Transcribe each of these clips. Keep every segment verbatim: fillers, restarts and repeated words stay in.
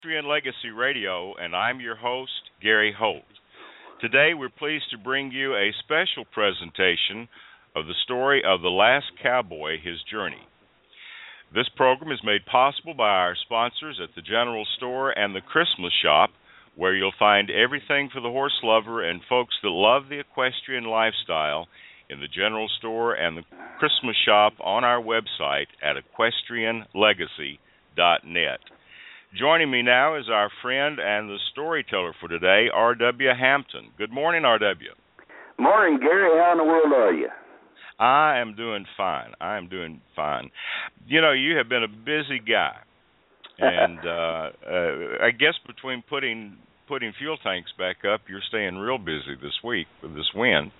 Equestrian Legacy Radio, and I'm your host, Gary Holt. Today, we're pleased to bring you a special presentation of the story of the last cowboy, his journey. This program is made possible by our sponsors at the General Store and the Christmas Shop, where you'll find everything for the horse lover and folks that love the equestrian lifestyle in the General Store and the Christmas Shop on our website at equestrian legacy dot net. Joining me now is our friend and the storyteller for today, R W. Hampton. Good morning, R W. Morning, Gary. How in the world are you? I am doing fine. I am doing fine. You know, you have been a busy guy, and uh, uh, I guess between putting putting fuel tanks back up, you're staying real busy this week with this wind.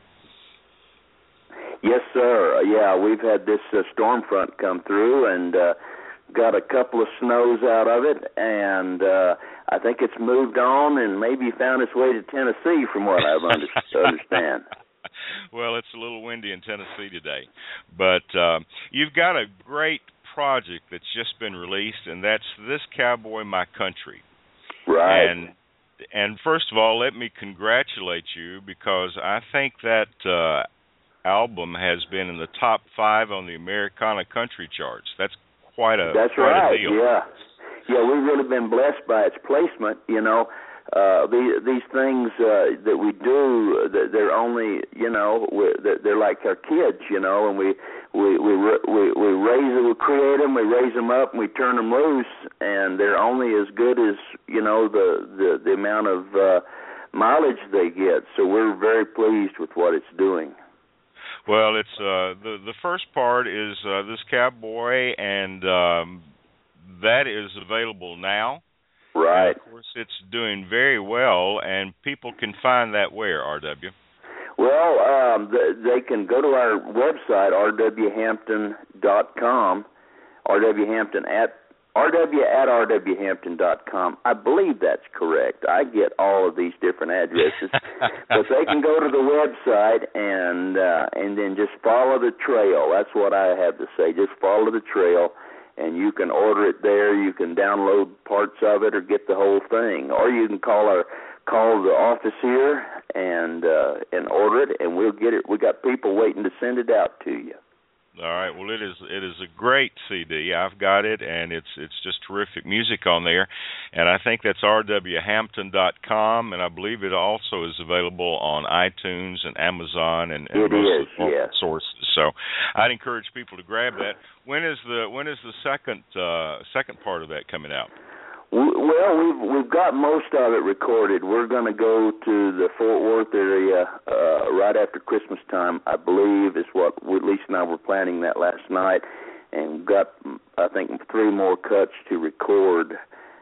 Yes, sir. Yeah, we've had this uh, storm front come through, and uh, got a couple of snows out of it, and uh, I think it's moved on and maybe found its way to Tennessee, from what I understand. Well, it's a little windy in Tennessee today, but uh, you've got a great project that's just been released, and that's This Cowboy, My Country. Right. And and first of all, let me congratulate you, because I think that uh, album has been in the top five on the Americana country charts. That's quite a That's quite right. a deal. Yeah, yeah. We've really been blessed by its placement. You know, uh, these these things uh, that we do, they're only, you know, they're like our kids, you know, and we we we we, we raise them, we create them, we raise them up, and we turn them loose, and they're only as good as, you know, the the, the amount of uh, mileage they get. So we're very pleased with what it's doing. Well, it's uh, the the first part is uh, This Cowboy, and um, that is available now. Right. And of course, it's doing very well, and people can find that where, R W? Well, um, th- they can go to our website, r w hampton dot com, R W Hampton at R W at r w hampton dot com. I believe that's correct. I get all of these different addresses. But they can go to the website and uh, and then just follow the trail. That's what I have to say. Just follow the trail, and you can order it there. You can download parts of it or get the whole thing. Or you can call our call the office here and uh, and order it, and we'll get it. We got people waiting to send it out to you. All right. Well, it is it is a great C D. I've got it, and it's it's just terrific music on there. And I think that's r w hampton dot com, and I believe it also is available on iTunes and Amazon and, and it most is, of the yes. sources. So I'd encourage people to grab that. When is the when is the second uh, second part of that coming out? Well, we've we've got most of it recorded. We're going to go to the Fort Worth area uh, right after Christmas time, I believe, is what Lisa and I were planning that last night, and got, I think, three more cuts to record.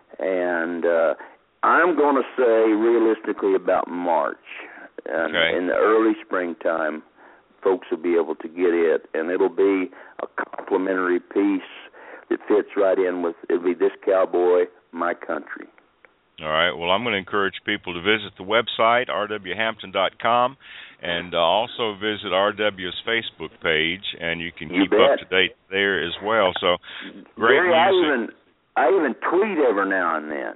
And uh, I'm going to say realistically about March. And okay. In the early springtime, folks will be able to get it, and it'll be a complimentary piece that fits right in with, it'll be This Cowboy, My Country. All right. Well, I'm going to encourage people to visit the website, r w hampton dot com, and uh, also visit R W's Facebook page, and you can you keep bet. up to date there as well. So, great Gary, I music. even, I even tweet every now and then.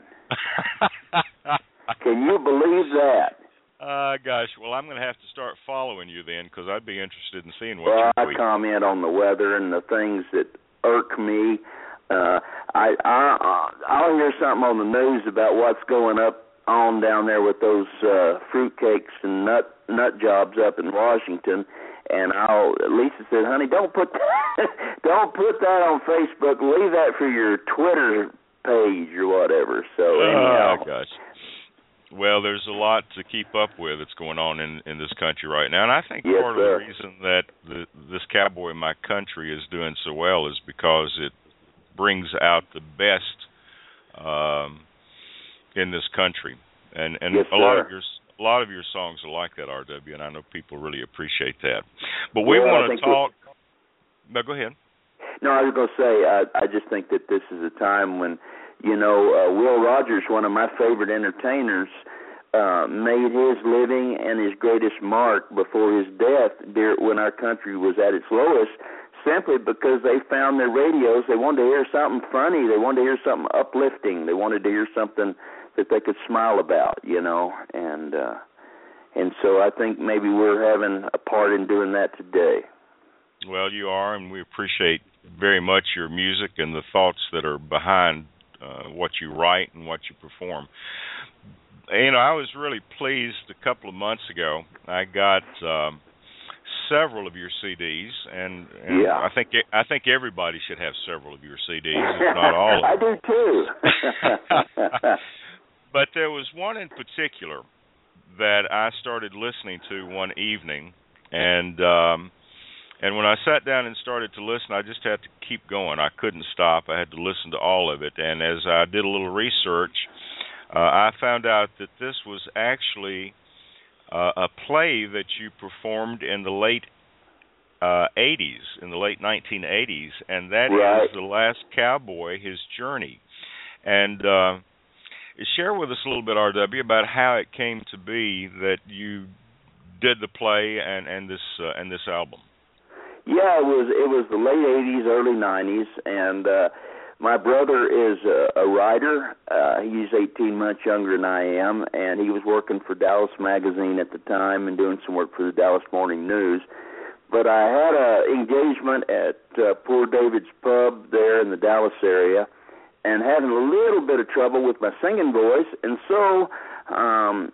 Can you believe that? Uh, gosh, well, I'm going to have to start following you then, because I'd be interested in seeing what well, you tweet. I comment on the weather and the things that irk me. Uh, I, I, I'll hear something on the news about what's going up on down there with those uh, fruitcakes and nut nut jobs up in Washington, and I'll Lisa said, "Honey, don't put that, don't put that on Facebook. Leave that for your Twitter page or whatever." So anyhow, oh gosh. Well, there's a lot to keep up with that's going on in, in this country right now, and I think yes, part sir. of the reason that the, This Cowboy, My Country is doing so well is because it brings out the best um, in this country, and and yes, a lot sir. of your a lot of your songs are like that, R W, and I know people really appreciate that. But we well, want to talk. No, go ahead. No, I was going to say I, I just think that this is a time when, you know, uh, Will Rogers, one of my favorite entertainers, uh, made his living and his greatest mark before his death, when our country was at its lowest, simply because they found their radios. They wanted to hear something funny. They wanted to hear something uplifting. They wanted to hear something that they could smile about, you know. And uh, and so I think maybe we're having a part in doing that today. Well, you are, and we appreciate very much your music and the thoughts that are behind uh, what you write and what you perform. You know, I was really pleased a couple of months ago. I got um, several of your C Ds, and, and yeah. I think I think everybody should have several of your C Ds, if not all of them. I do too. But there was one in particular that I started listening to one evening, and um, and when I sat down and started to listen, I just had to keep going. I couldn't stop. I had to listen to all of it. And as I did a little research, uh, I found out that this was actually uh, a play that you performed in the late uh, eighties, in the late nineteen eighties, and that right. is The Last Cowboy, His Journey. And uh, share with us a little bit, R W, about how it came to be that you did the play and, and this uh, and this album. Yeah, it was it was the late eighties, early nineties, and uh, my brother is a, a writer. Uh, he's eighteen months younger than I am, and he was working for Dallas Magazine at the time and doing some work for the Dallas Morning News. But I had an engagement at uh, Poor David's Pub there in the Dallas area, and having a little bit of trouble with my singing voice, and so um,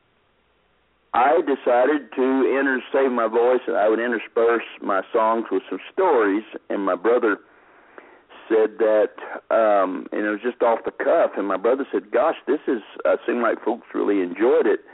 I decided to enter, save my voice, and I would intersperse my songs with some stories. And my brother said that, um, and it was just off the cuff. And my brother said, "Gosh, this is uh, seemed like folks really enjoyed it."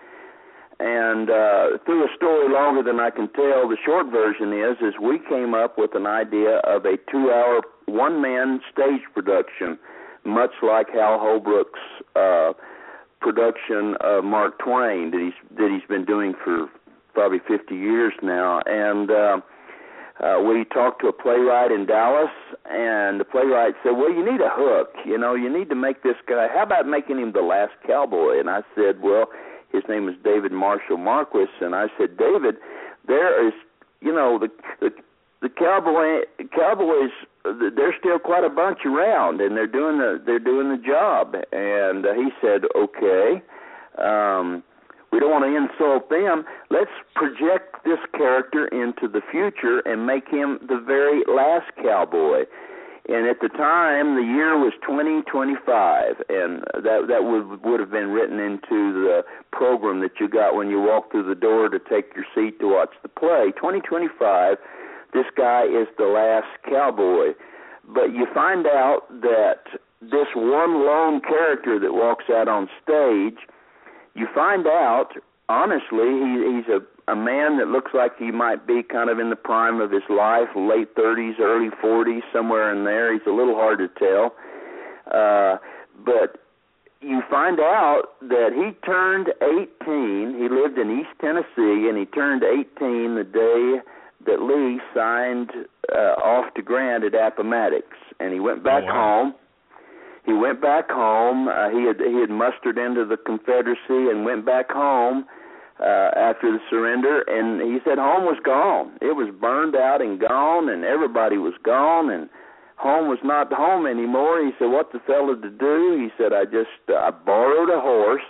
And uh, through a story longer than I can tell, the short version is, is we came up with an idea of a two-hour, one-man stage production, much like Hal Holbrook's Uh, production of Mark Twain that he's that he's been doing for probably fifty years now. And uh, uh, we talked to a playwright in Dallas, and the playwright said, "Well, you need a hook. You know, you need to make this guy. How about making him the last cowboy?" And I said, "Well, his name is David Marshall Marquis." And I said, "David, there is, you know, the the, the cowboy cowboys. There's still quite a bunch around, and they're doing the they're doing the job." And uh, he said, "Okay, um, we don't want to insult them. Let's project this character into the future and make him the very last cowboy." And at the time, the year was twenty twenty-five, and that that would would have been written into the program that you got when you walked through the door to take your seat to watch the play. twenty twenty-five. This guy is the last cowboy. But you find out that this one lone character that walks out on stage, you find out, honestly, he, he's a, a man that looks like he might be kind of in the prime of his life, late thirties, early forties, somewhere in there. He's a little hard to tell. Uh, but you find out that he turned eighteen. He lived in East Tennessee, and he turned eighteen the day that Lee signed uh, off to Grant at Appomattox, and he went back oh, wow. home. He went back home. Uh, he had he had mustered into the Confederacy and went back home uh, after the surrender. And he said home was gone. It was burned out and gone, and everybody was gone, and home was not home anymore. He said, "What the fella to do?" He said, "I just uh, I borrowed a horse."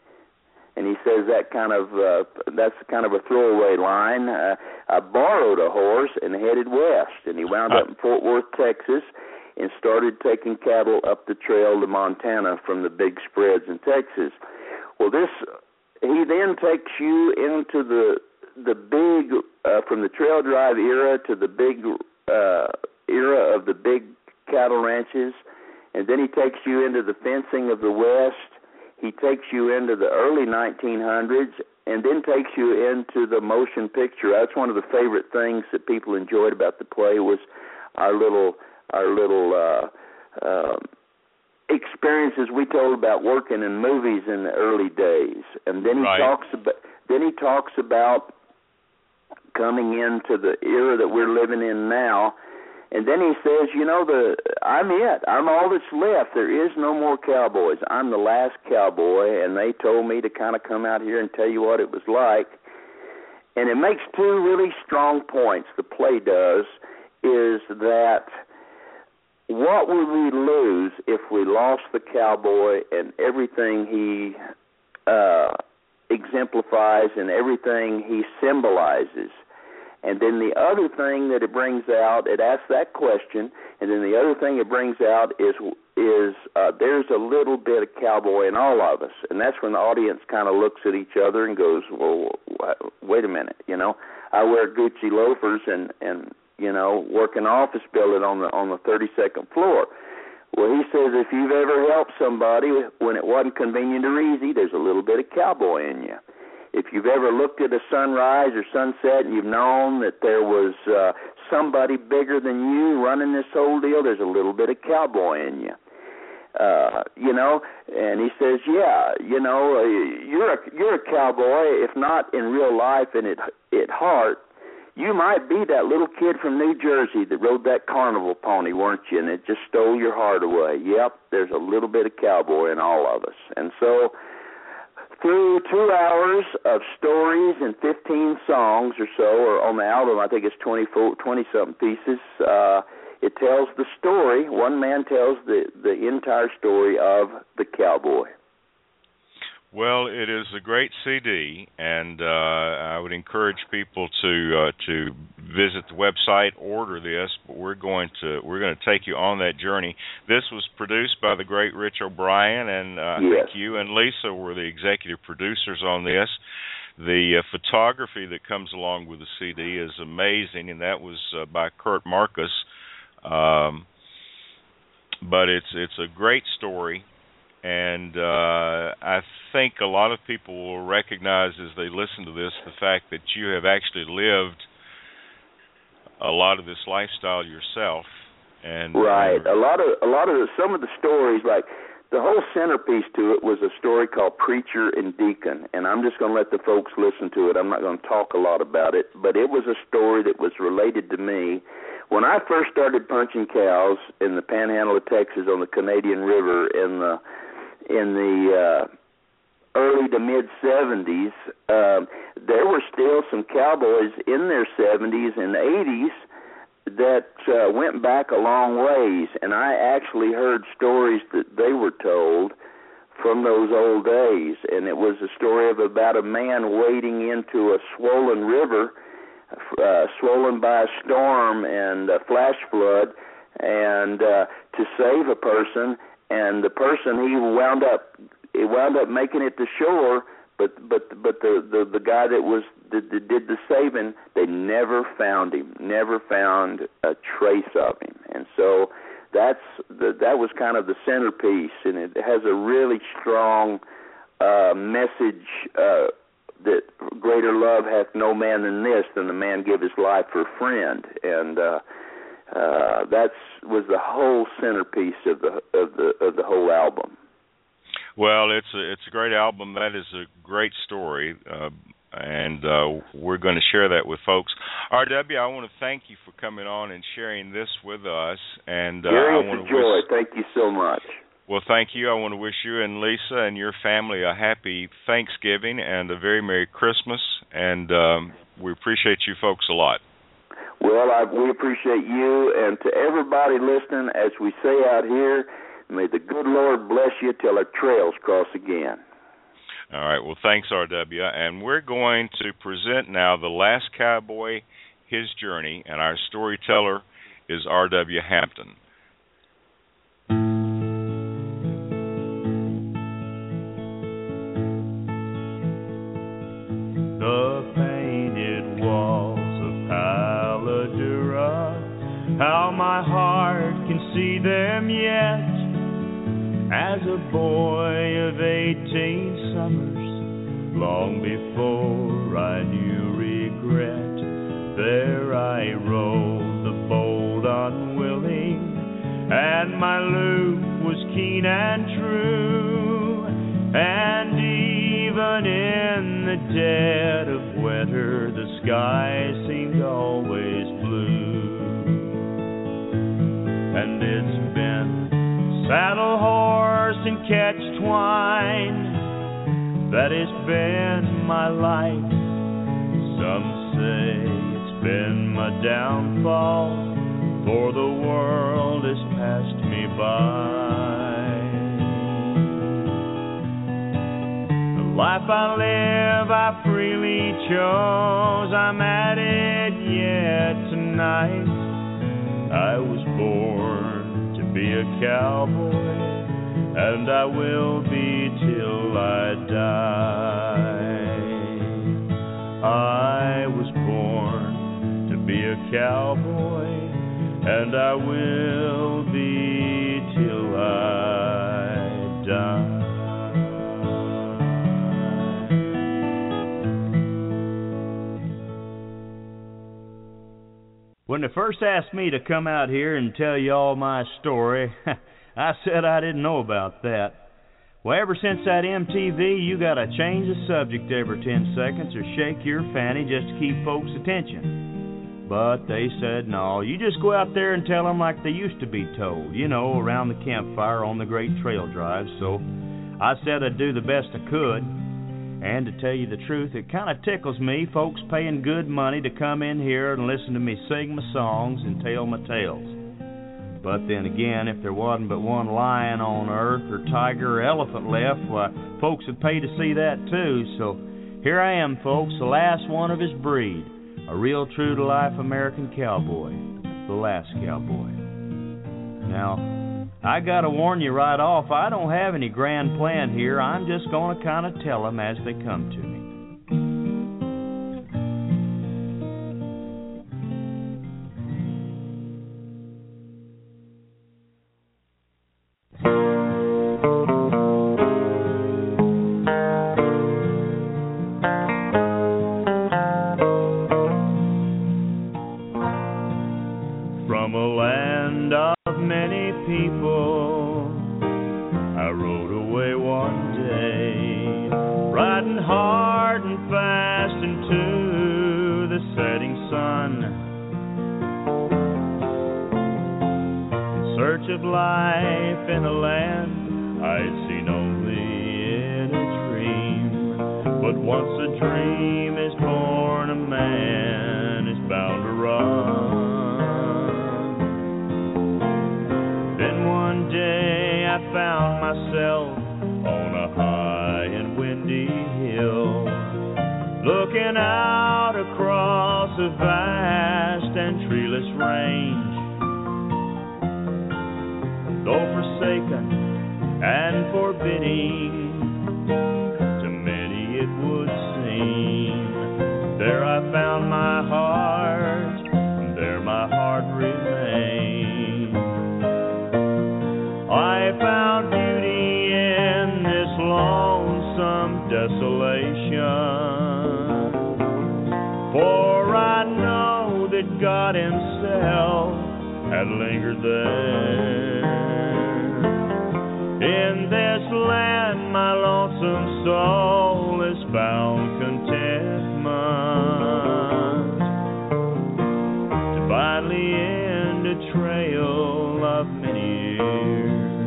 And he says that kind of uh, that's kind of a throwaway line. Uh, I borrowed a horse and headed west, and he wound up in Fort Worth, Texas, and started taking cattle up the trail to Montana from the big spreads in Texas. Well, this he then takes you into the the big uh, from the trail drive era to the big uh, era of the big cattle ranches, and then he takes you into the fencing of the West. He takes you into the early nineteen hundreds and then takes you into the motion picture. That's one of the favorite things that people enjoyed about the play was our little our little uh, uh, experiences we told about working in movies in the early days. And then he right. talks about then he talks about coming into the era that we're living in now. And then he says, you know, the I'm it. I'm all that's left. There is no more cowboys. I'm the last cowboy, and they told me to kind of come out here and tell you what it was like. And it makes two really strong points, the play does. is that what would we lose if we lost the cowboy and everything he uh, exemplifies and everything he symbolizes? And then the other thing that it brings out, it asks that question, and then the other thing it brings out is is uh, there's a little bit of cowboy in all of us, and that's when the audience kind of looks at each other and goes, well, wait a minute, you know, I wear Gucci loafers and, and you know, work an office building on the on the thirty-second floor. Well, he says if you've ever helped somebody when it wasn't convenient or easy, there's a little bit of cowboy in you. If you've ever looked at a sunrise or sunset and you've known that there was uh, somebody bigger than you running this whole deal, there's a little bit of cowboy in you. Uh, you know, and he says, yeah, you know, uh, you're a you're a cowboy, if not in real life and at at heart. You might be that little kid from New Jersey that rode that carnival pony, weren't you? And it just stole your heart away. Yep, there's a little bit of cowboy in all of us. And so through two hours of stories and fifteen songs or so, or on the album, I think it's twenty-four, twenty-something pieces, uh, it tells the story. One man tells the, the entire story of the cowboy. Well, it is a great C D, and uh, I would encourage people to uh, to visit the website, order this. But we're going to we're going to take you on that journey. This was produced by the great Rich O'Brien, and uh, yes. I think you and Lisa were the executive producers on this. The uh, photography that comes along with the C D is amazing, and that was uh, by Kurt Marcus. Um, but it's it's a great story. And uh, I think a lot of people will recognize as they listen to this the fact that you have actually lived a lot of this lifestyle yourself. And right, uh, a lot of a lot of the, some of the stories, like the whole centerpiece to it was a story called Preacher and Deacon, and I'm just going to let the folks listen to it. I'm not going to talk a lot about it, but it was a story that was related to me. When I first started punching cows in the Panhandle of Texas on the Canadian River in the in the uh, early to mid-seventies, um, there were still some cowboys in their seventies and eighties that uh, went back a long ways, and I actually heard stories that they were told from those old days, and it was a story of about a man wading into a swollen river, uh, swollen by a storm and a flash flood, and uh, to save a person. And the person, he wound up, he wound up making it to shore, but but but the the, the guy that was that, that did the saving, they never found him, never found a trace of him. And so that's the, that was kind of the centerpiece, and it has a really strong uh, message uh, that greater love hath no man than this, than the man give his life for a friend. And uh, Uh, that's was the whole centerpiece of the of the of the whole album. Well, it's a it's a great album. That is a great story, uh, and uh, we're going to share that with folks. R W, I want to thank you for coming on and sharing this with us. And uh, Gary, I it's want a to joy. wish, thank you so much. Well, thank you. I want to wish you and Lisa and your family a happy Thanksgiving and a very Merry Christmas. And um, we appreciate you folks a lot. Well, I, we appreciate you, and to everybody listening, as we say out here, may the good Lord bless you till our trails cross again. All right. Well, thanks, R W. And we're going to present now The Last Cowboy, His Journey, and our storyteller is R W Hampton. The painted walls of Paladura, how my heart can see them yet. As a boy of eighteen summers, long before I knew regret, there I rode the bold unwilling, and my loop was keen and true. And even in the dead of winter, the sky seemed always blue. And it's been saddle horse and catch twine, that has been my life. Some say it's been my downfall, for the world has passed me by. The life I live I freely chose, I'm at it yet tonight. I was born to be a cowboy, and I will be till I die. I was born to be a cowboy, and I will be till I die. When they first asked me to come out here and tell you all my story, I said I didn't know about that. Well, ever since that M T V, you gotta change the subject every ten seconds or shake your fanny just to keep folks' attention. But they said, no, you just go out there and tell them like they used to be told, you know, around the campfire on the great trail drive. So I said I'd do the best I could. And to tell you the truth, it kind of tickles me, folks paying good money to come in here and listen to me sing my songs and tell my tales. But then again, if there wasn't but one lion on earth or tiger or elephant left, why, folks would pay to see that too. So here I am, folks, the last one of his breed, a real true-to-life American cowboy, the last cowboy. Now, I gotta warn you right off, I don't have any grand plan here. I'm just gonna kind of tell them as they come to me. From a land of many people, I rode away one day, riding hard and fast into the setting sun, in search of life in a land I'd seen only in a dream. But once a dream is born, a man is bound to run. One day I found myself on a high and windy hill, looking out across a vast and treeless range. Though forsaken and forbidding to many it would seem, there I found my heart, and there my heart remained. I found beauty in this lonesome desolation, for I know that God Himself had lingered there. In this land my lonesome soul has found contentment, divinely end a trail of many years.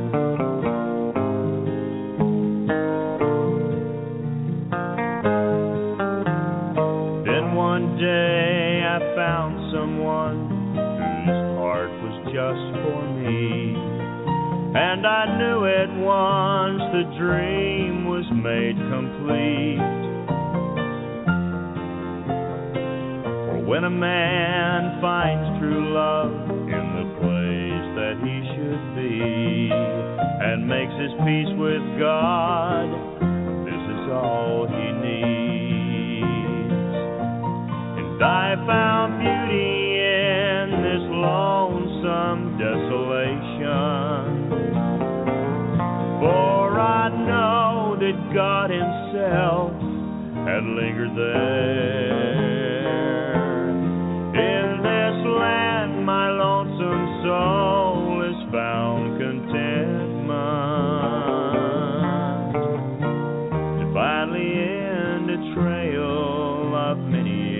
One day I found someone whose heart was just for me, and I knew at once the dream was made complete. For when a man finds true love in the place that he should be, and makes his peace with God, this is all he needs. I found beauty in this lonesome desolation, for I know that God Himself had lingered there. In this land my lonesome soul has found contentment, divinely end a trail of many years.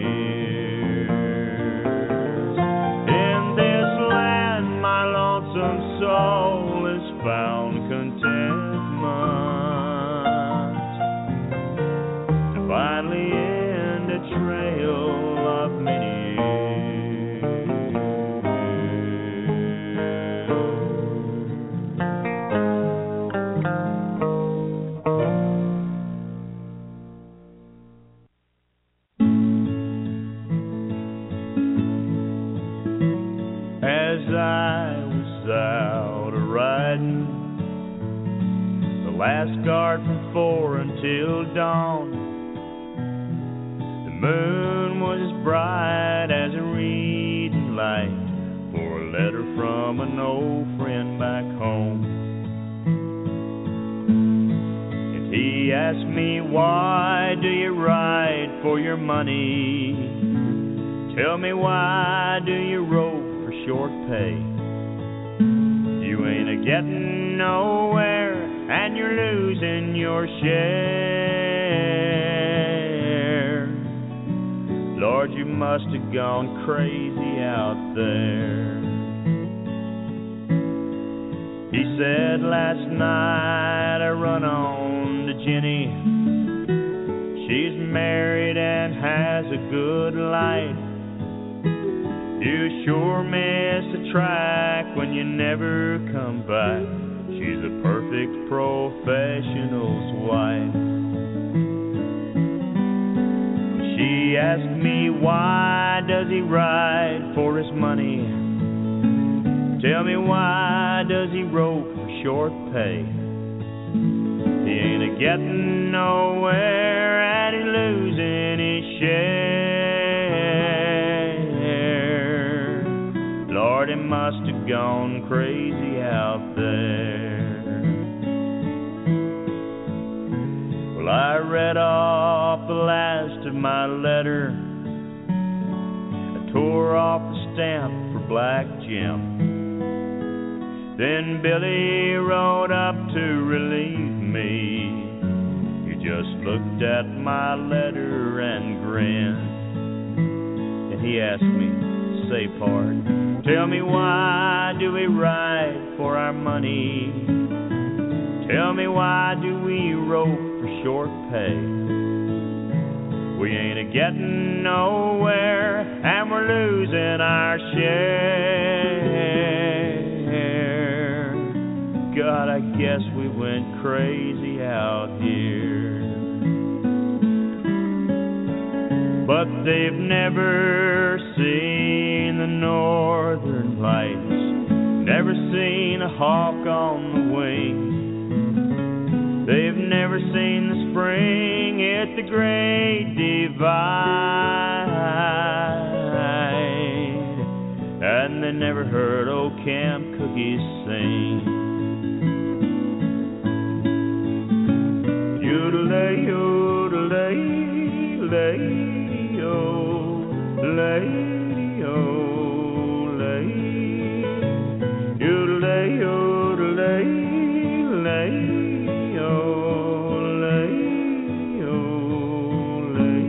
Soul has found contentment, divinely end a trail Asgard from four until dawn. The moon was as bright as a reading light for a letter from an old friend back home. And he asked me, why do you write for your money? Tell me, why do you rope for short pay? You ain't a-getting nowhere, and you're losing your share. Lord, you must have gone crazy out there. He said, last night I run on to Jenny. She's married and has a good life. You sure miss a track when you never come by. She's a perfect professional's wife. She asked me, why does he ride for his money? Tell me, why does he rope for short pay? He ain't a-getting nowhere, and he's losing his share. Lord, he must have gone crazy out there. Well, I read off the last of my letter. I tore off the stamp for Black Jim. Then Billy rode up to relieve me. He just looked at my letter and grinned. And he asked me, say, pard, tell me, why do we ride for our money? Tell me, why do we rope for short pay? We ain't a-getting nowhere, and we're losing our share. God, I guess we went crazy out here. But they've never seen the northern lights, never seen a hawk on the wing. They've never seen the spring at the Great Divide, and they never heard old Camp Cookie sing. Yodelay, yodelay, lay-o, lay-o, lay. Yodelay, yodelay, lay-o, lay-o, lay.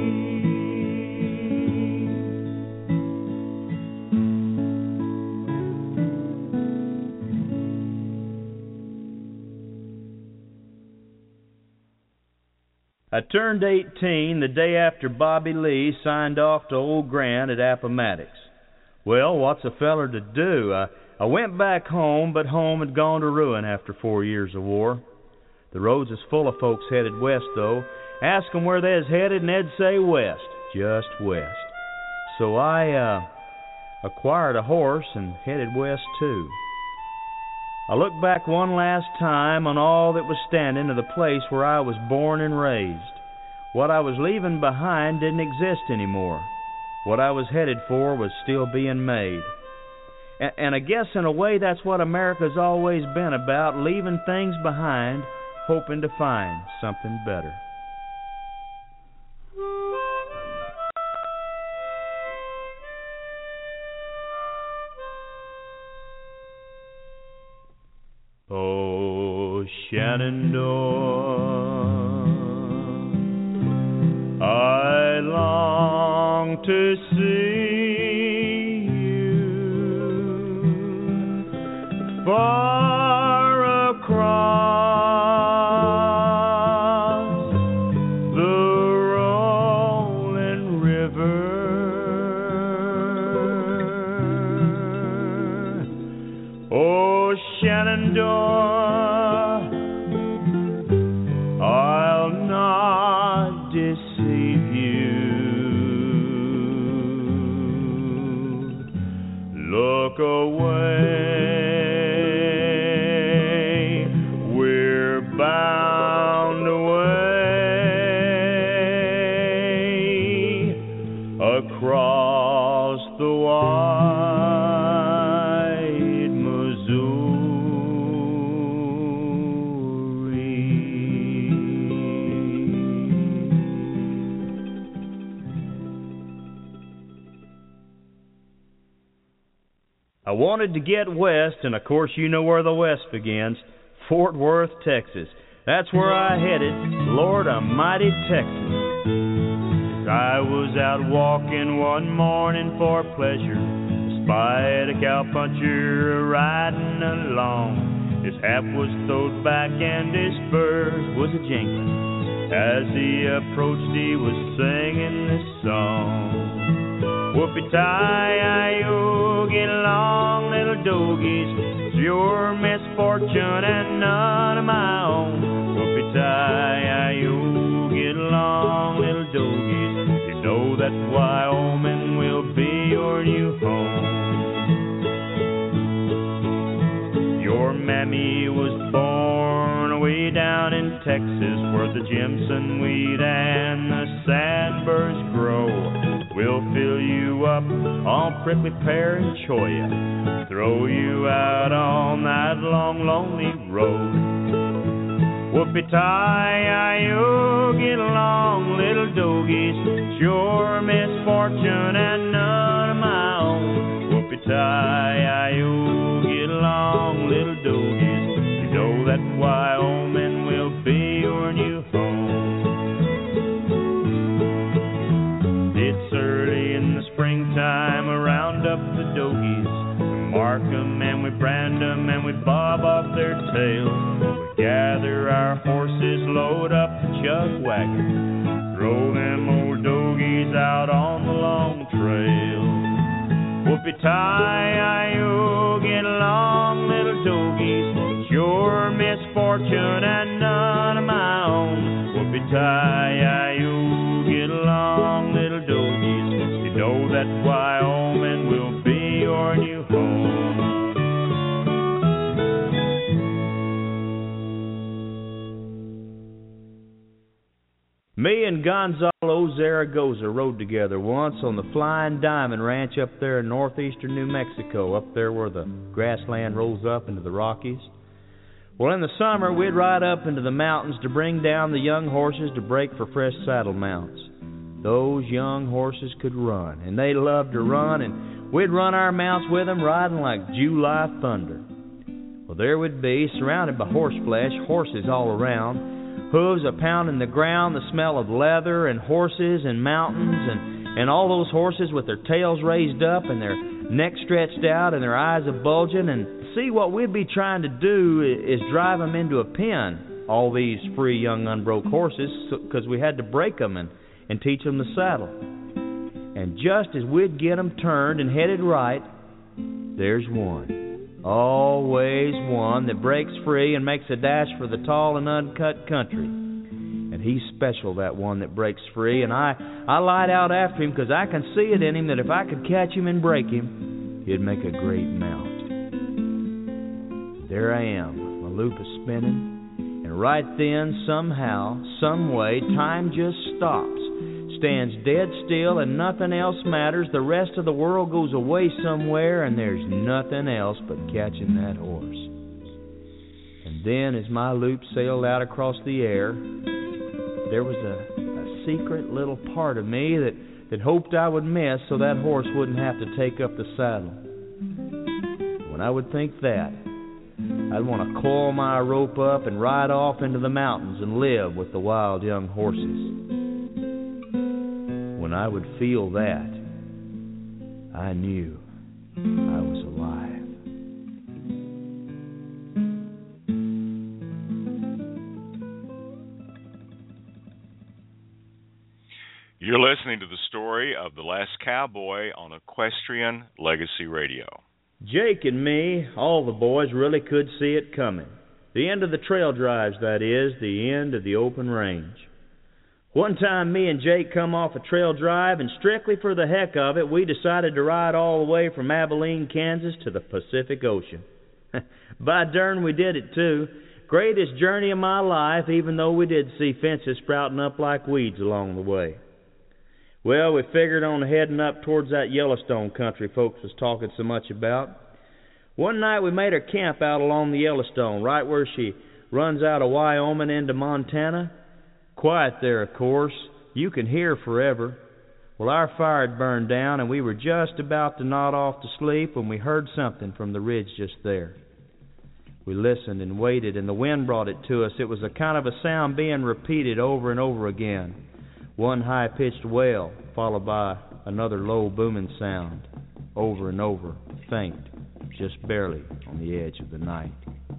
I turned eighteen the day after Bobby Lee signed off to old Grant at Appomattox. Well, what's a feller to do? I, I went back home, but home had gone to ruin after four years of war. The roads is full of folks headed west, though. Ask 'em where they is headed, and they'd say west, just west. So I uh, acquired a horse and headed west, too. I looked back one last time on all that was standing to the place where I was born and raised. What I was leaving behind didn't exist anymore. What I was headed for was still being made. And, and I guess in a way that's what America's always been about, leaving things behind, hoping to find something better. Oh, Shenandoah, I long to see you far across the rolling river. Oh, Shenandoah, I'll not deceive you. wanted to get west, and of course you know where the west begins, Fort Worth, Texas. That's where I headed, Lord Almighty, Texas. As I was out walking one morning for pleasure, spied a cowpuncher riding along. His hat was throwed back and his spurs was a jingling. As he approached, he was singing this song. Whoopie-tie-I-O, get along, little doggies. It's your misfortune and none of my own. Whoopie-tie-I-O, get along, little doggies. You know that Wyoming will be your new home. Your mammy was born way down in Texas, where the Jimson weed and the sandburrs grow. We'll fill you up on prickly pear and cholla, throw you out on that long, lonely road. Whoopie-tie-I-O, get along, little doggies. It's your misfortune and none of my own. Whoopie-tie-I-O, get along, little doggies. You know that Wyoming will be your new home. It's early in the springtime, we round up the doggies. We mark 'em and we brand 'em and we bob off their tails. We gather our horses, load up the chuck wagon, throw them old doggies out on the long trail. Whoopie-tie-I-O, get along, little doggies. It's your misfortune and none of my own. Whoopie-tie-I-O, get along, little doggies. You know that Wyoming will be your new home. Me and Gonzalo Zaragoza rode together once on the Flying Diamond Ranch up there in northeastern New Mexico, up there where the grassland rolls up into the Rockies. Well, in the summer, we'd ride up into the mountains to bring down the young horses to break for fresh saddle mounts. Those young horses could run, and they loved to run, and we'd run our mounts with them, riding like July thunder. Well, there we'd be, surrounded by horse flesh, horses all around, hooves a pounding the ground, the smell of leather and horses and mountains, and, and all those horses with their tails raised up and their necks stretched out and their eyes a bulging. And see, what we'd be trying to do is drive them into a pen, all these free young unbroke horses, because we had to break them and, and teach them the saddle. And just as we'd get them turned and headed right, there's one. Always one that breaks free and makes a dash for the tall and uncut country. And he's special, that one that breaks free, and I, I light out after him because I can see it in him that if I could catch him and break him, he'd make a great mount. There I am, my loop is spinning, and right then, somehow, some way, time just stops. Stands dead still and nothing else matters. The rest of the world goes away somewhere and there's nothing else but catching that horse. And then as my loop sailed out across the air, there was a, a secret little part of me that, that hoped I would miss so that horse wouldn't have to take up the saddle. When I would think that, I'd want to coil my rope up and ride off into the mountains and live with the wild young horses. When I would feel that, I knew I was alive. You're listening to the story of The Last Cowboy on Equestrian Legacy Radio. Jake and me, all the boys, really could see it coming. The end of the trail drives, that is, the end of the open range. One time me and Jake come off a trail drive, and strictly for the heck of it, we decided to ride all the way from Abilene, Kansas to the Pacific Ocean. By darn, we did it too. Greatest journey of my life, even though we did see fences sprouting up like weeds along the way. Well, we figured on heading up towards that Yellowstone country folks was talking so much about. One night we made our camp out along the Yellowstone, right where she runs out of Wyoming into Montana. Quiet there, of course. You can hear forever. Well, our fire had burned down, and we were just about to nod off to sleep when we heard something from the ridge just there. We listened and waited, and the wind brought it to us. It was a kind of a sound being repeated over and over again. One high-pitched wail, followed by another low booming sound, over and over, faint, just barely on the edge of the night.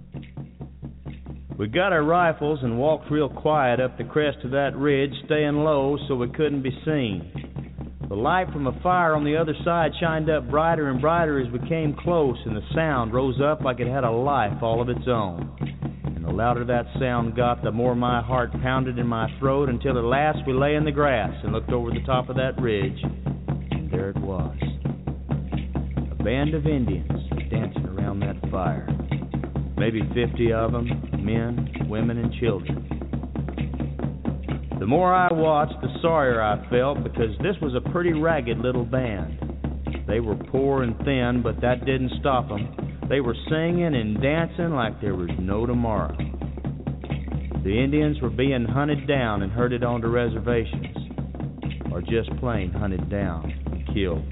We got our rifles and walked real quiet up the crest of that ridge, staying low so we couldn't be seen. The light from a fire on the other side shined up brighter and brighter as we came close, and the sound rose up like it had a life all of its own. And the louder that sound got, the more my heart pounded in my throat, until at last we lay in the grass and looked over the top of that ridge, and there it was. A band of Indians dancing around that fire. Maybe fifty of them, men, women, and children. The more I watched, the sorrier I felt, because this was a pretty ragged little band. They were poor and thin, but that didn't stop them. They were singing and dancing like there was no tomorrow. The Indians were being hunted down and herded onto reservations, or just plain hunted down and killed.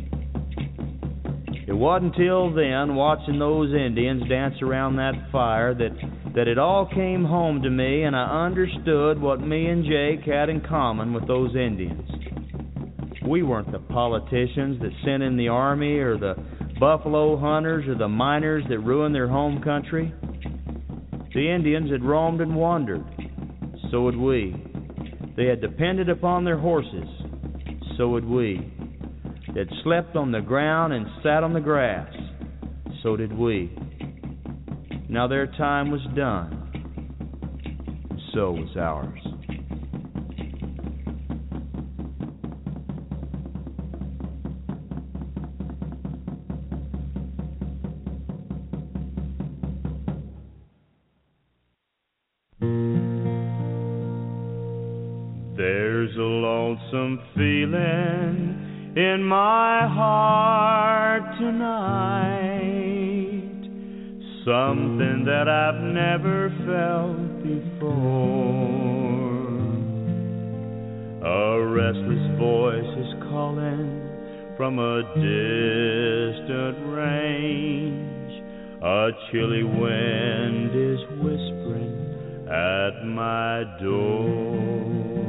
It wasn't until then, watching those Indians dance around that fire, that that it all came home to me, and I understood what me and Jake had in common with those Indians. We weren't the politicians that sent in the army, or the buffalo hunters, or the miners that ruined their home country. The Indians had roamed and wandered. So had we. They had depended upon their horses. So had we. They had slept on the ground and sat on the grass. So did we. Now their time was done. So was ours. There's a lonesome feeling in my heart tonight, something that I've never felt before. A restless voice is calling from a distant range. A chilly wind is whispering at my door.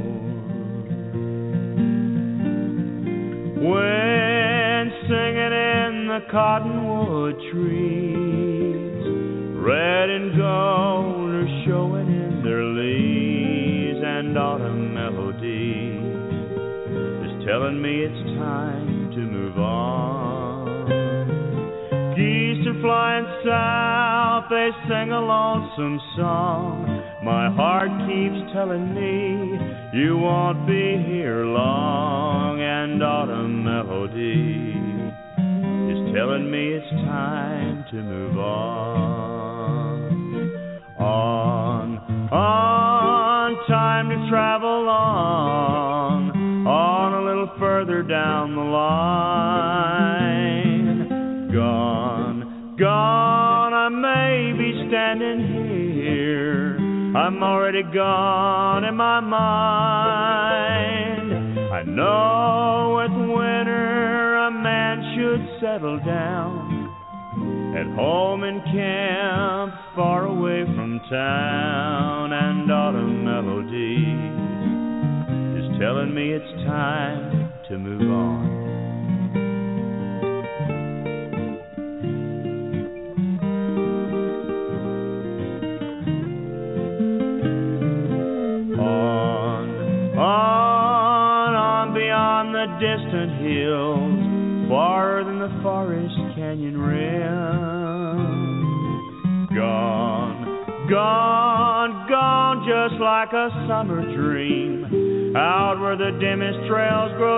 When singing in the cottonwood trees, red and gold are showing in their leaves, and autumn melody is telling me it's time to move on. Geese are flying south, they sing a lonesome song. My heart keeps telling me you won't be here long, and autumn melody is telling me it's time to move on. On, on, time to travel on, on a little further down the line. Gone, gone, I may be standing here, I'm already gone in my mind. I know with winter a man should settle down, at home in camp, far away from town, and autumn melody is telling me it's time to move on. Distant hills, farther than the forest canyon rim. Gone, gone, gone, just like a summer dream, out where the dimmest trails grow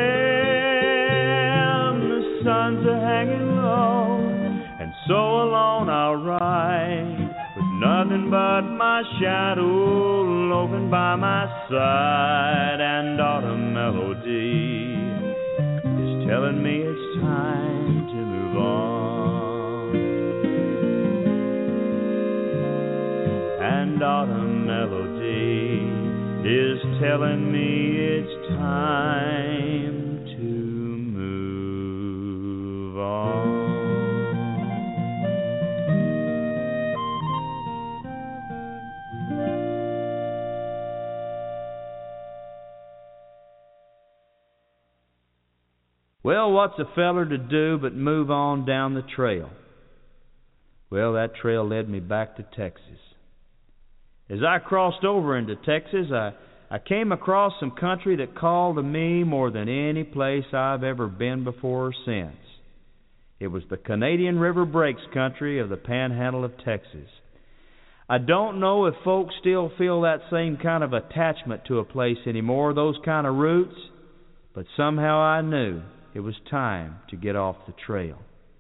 dim. The sun's a hanging low, and so alone I'll ride, with nothing but my shadow loafing by my side, and autumn melody telling me it's time to move on. And autumn melody is telling me it's time Well, what's a feller to do but move on down the trail? Well, that trail led me back to Texas. As I crossed over into Texas, I, I came across some country that called to me more than any place I've ever been before or since. It was the Canadian River Breaks country of the Panhandle of Texas. I don't know if folks still feel that same kind of attachment to a place anymore, those kind of roots, but somehow I knew it was time to get off the trail.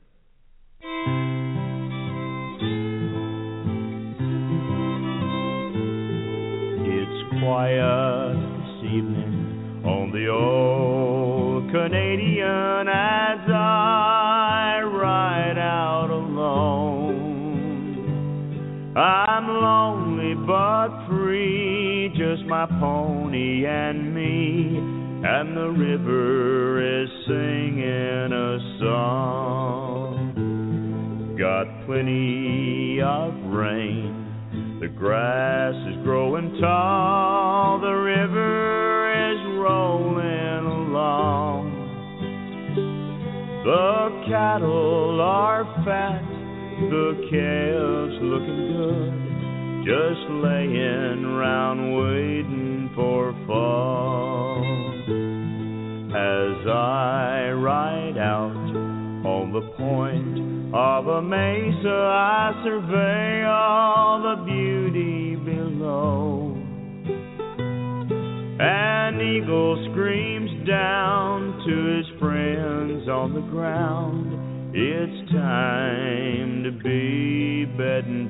It's quiet this evening on the old Canadian as I ride out alone. I'm lonely but free, just my pony and me, and the river is singing a song. Got plenty of rain, the grass is growing tall, the river is rolling along. The cattle are fat, the calves looking good, just laying round waiting for fall. As I ride out on the point of a mesa, I survey all the beauty below. An eagle screams down to his friends on the ground, it's time to be bedding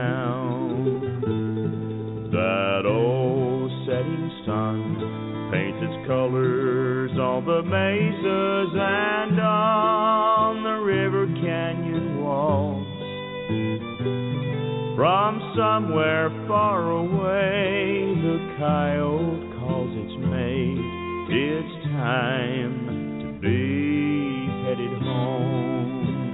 down. That old setting sun paints its colors on the mesas and on the river canyon walls. From somewhere far away, the coyote calls its mate. It's time to be headed home.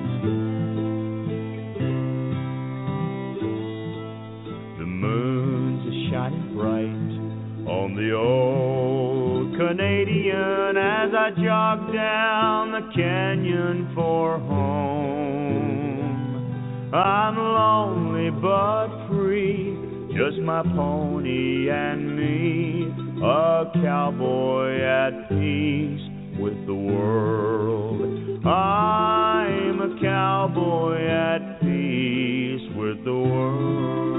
The moon's a shining bright on the old Canadian as I jog down the canyon for home. I'm lonely but free, just my pony and me, a cowboy at peace with the world. I'm a cowboy at peace with the world.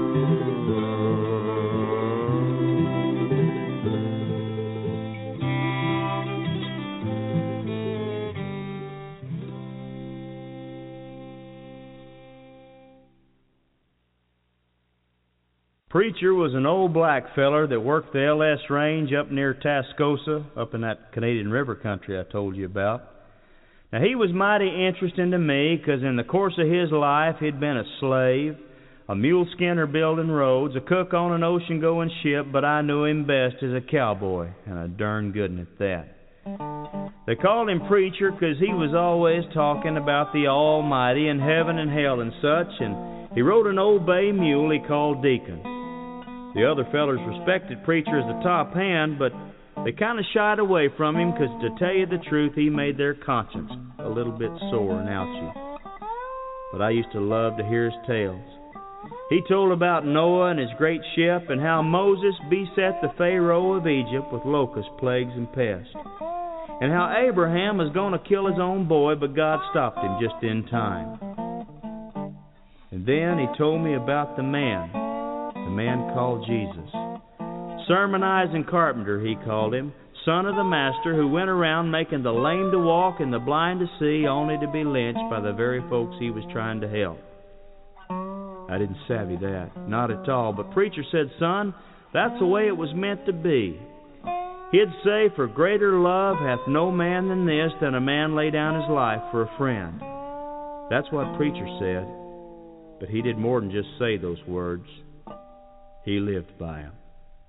Preacher was an old black feller that worked the L S range up near Tascosa, up in that Canadian River country I told you about. Now, he was mighty interesting to me because in the course of his life, he'd been a slave, a mule skinner building roads, a cook on an ocean-going ship, but I knew him best as a cowboy, and a darn good one at that. They called him Preacher because he was always talking about the Almighty and heaven and hell and such, and he rode an old bay mule he called Deacon. The other fellers respected Preacher as the top hand, but they kind of shied away from him because, to tell you the truth, he made their conscience a little bit sore and ouchy. But I used to love to hear his tales. He told about Noah and his great ship and how Moses beset the Pharaoh of Egypt with locusts, plagues, and pests, and how Abraham was going to kill his own boy, but God stopped him just in time. And then he told me about the man, the man called Jesus. Sermonizing carpenter, he called him, son of the master, who went around making the lame to walk and the blind to see, only to be lynched by the very folks he was trying to help. I didn't savvy that, not at all, but Preacher said, son, that's the way it was meant to be. He'd say, for greater love hath no man than this, than a man lay down his life for a friend. That's what Preacher said, but he did more than just say those words. He lived by them.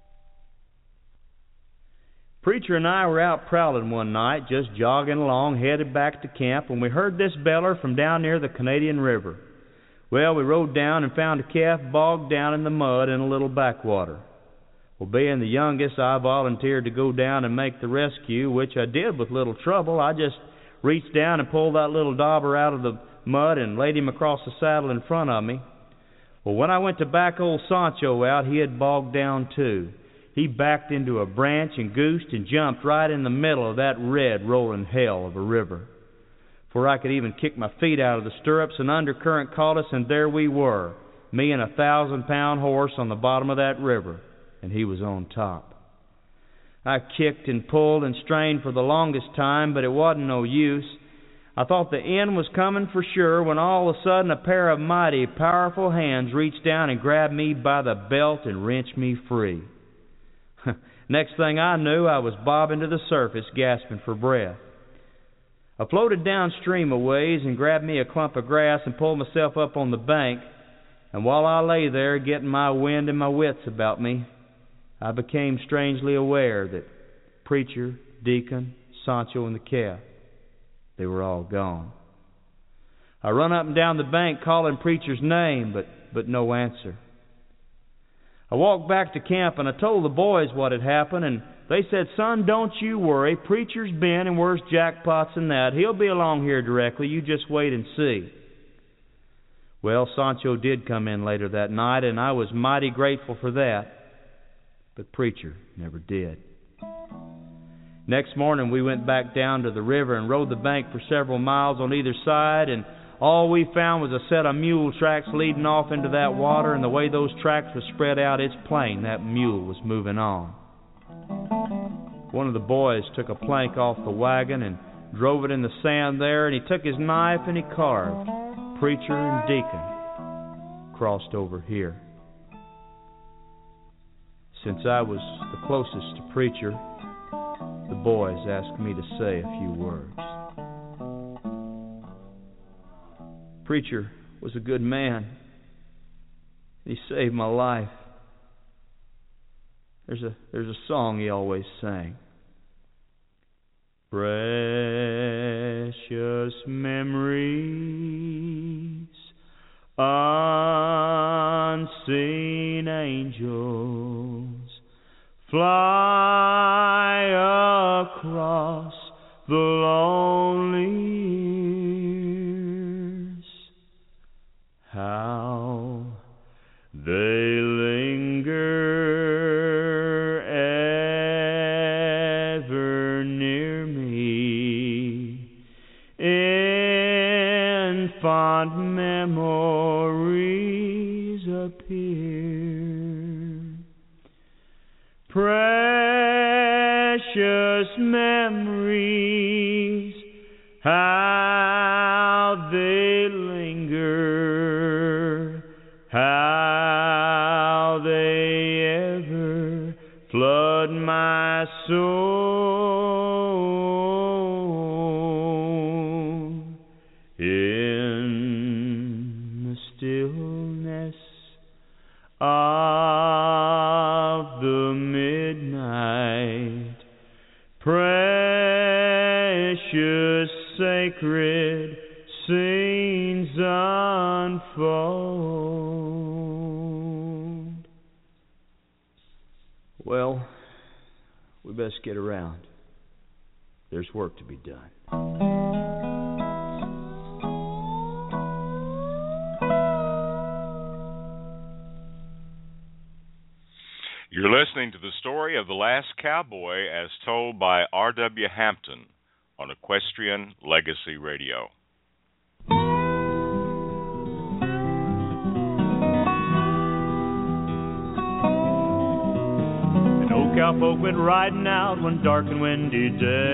Preacher and I were out prowling one night, just jogging along, headed back to camp, when we heard this beller from down near the Canadian River. Well, we rode down and found a calf bogged down in the mud in a little backwater. Well, being the youngest, I volunteered to go down and make the rescue, which I did with little trouble. I just reached down and pulled that little dauber out of the mud and laid him across the saddle in front of me. Well, when I went to back old Sancho out, he had bogged down too. He backed into a branch and goosed and jumped right in the middle of that red rolling hell of a river. Before I could even kick my feet out of the stirrups, an undercurrent caught us, and there we were, me and a thousand-pound horse on the bottom of that river, and he was on top. I kicked and pulled and strained for the longest time, but it wasn't no use. I thought the end was coming for sure when all of a sudden a pair of mighty, powerful hands reached down and grabbed me by the belt and wrenched me free. Next thing I knew, I was bobbing to the surface, gasping for breath. I floated downstream a ways and grabbed me a clump of grass and pulled myself up on the bank, and while I lay there getting my wind and my wits about me, I became strangely aware that preacher, deacon, Sancho, and the calf, they were all gone. I run up and down the bank calling preacher's name, but, but no answer. I walked back to camp and I told the boys what had happened, and they said, "Son, don't you worry. Preacher's been and where's Jackpots and that. He'll be along here directly. You just wait and see." Well, Sancho did come in later that night, and I was mighty grateful for that. But preacher never did. Next morning we went back down to the river and rode the bank for several miles on either side, and all we found was a set of mule tracks leading off into that water, and the way those tracks were spread out, it's plain that mule was moving on. One of the boys took a plank off the wagon and drove it in the sand there, and he took his knife and he carved preacher and deacon crossed over here. Since I was the closest to preacher, the boys asked me to say a few words. Preacher was a good man. He saved my life. There's a there's a song he always sang. Precious memories, unseen angels, fly across the lonely years. How they linger ever near me in fond memories appear. Precious memories, how they linger, how they ever flood my soul. In the stillness of the midnight, precious sacred scenes unfold. Well, we best get around. There's work to be done. You're listening to the story of the last cowboy as told by R W Hampton on Equestrian Legacy Radio. An old cowpoke went riding out one dark and windy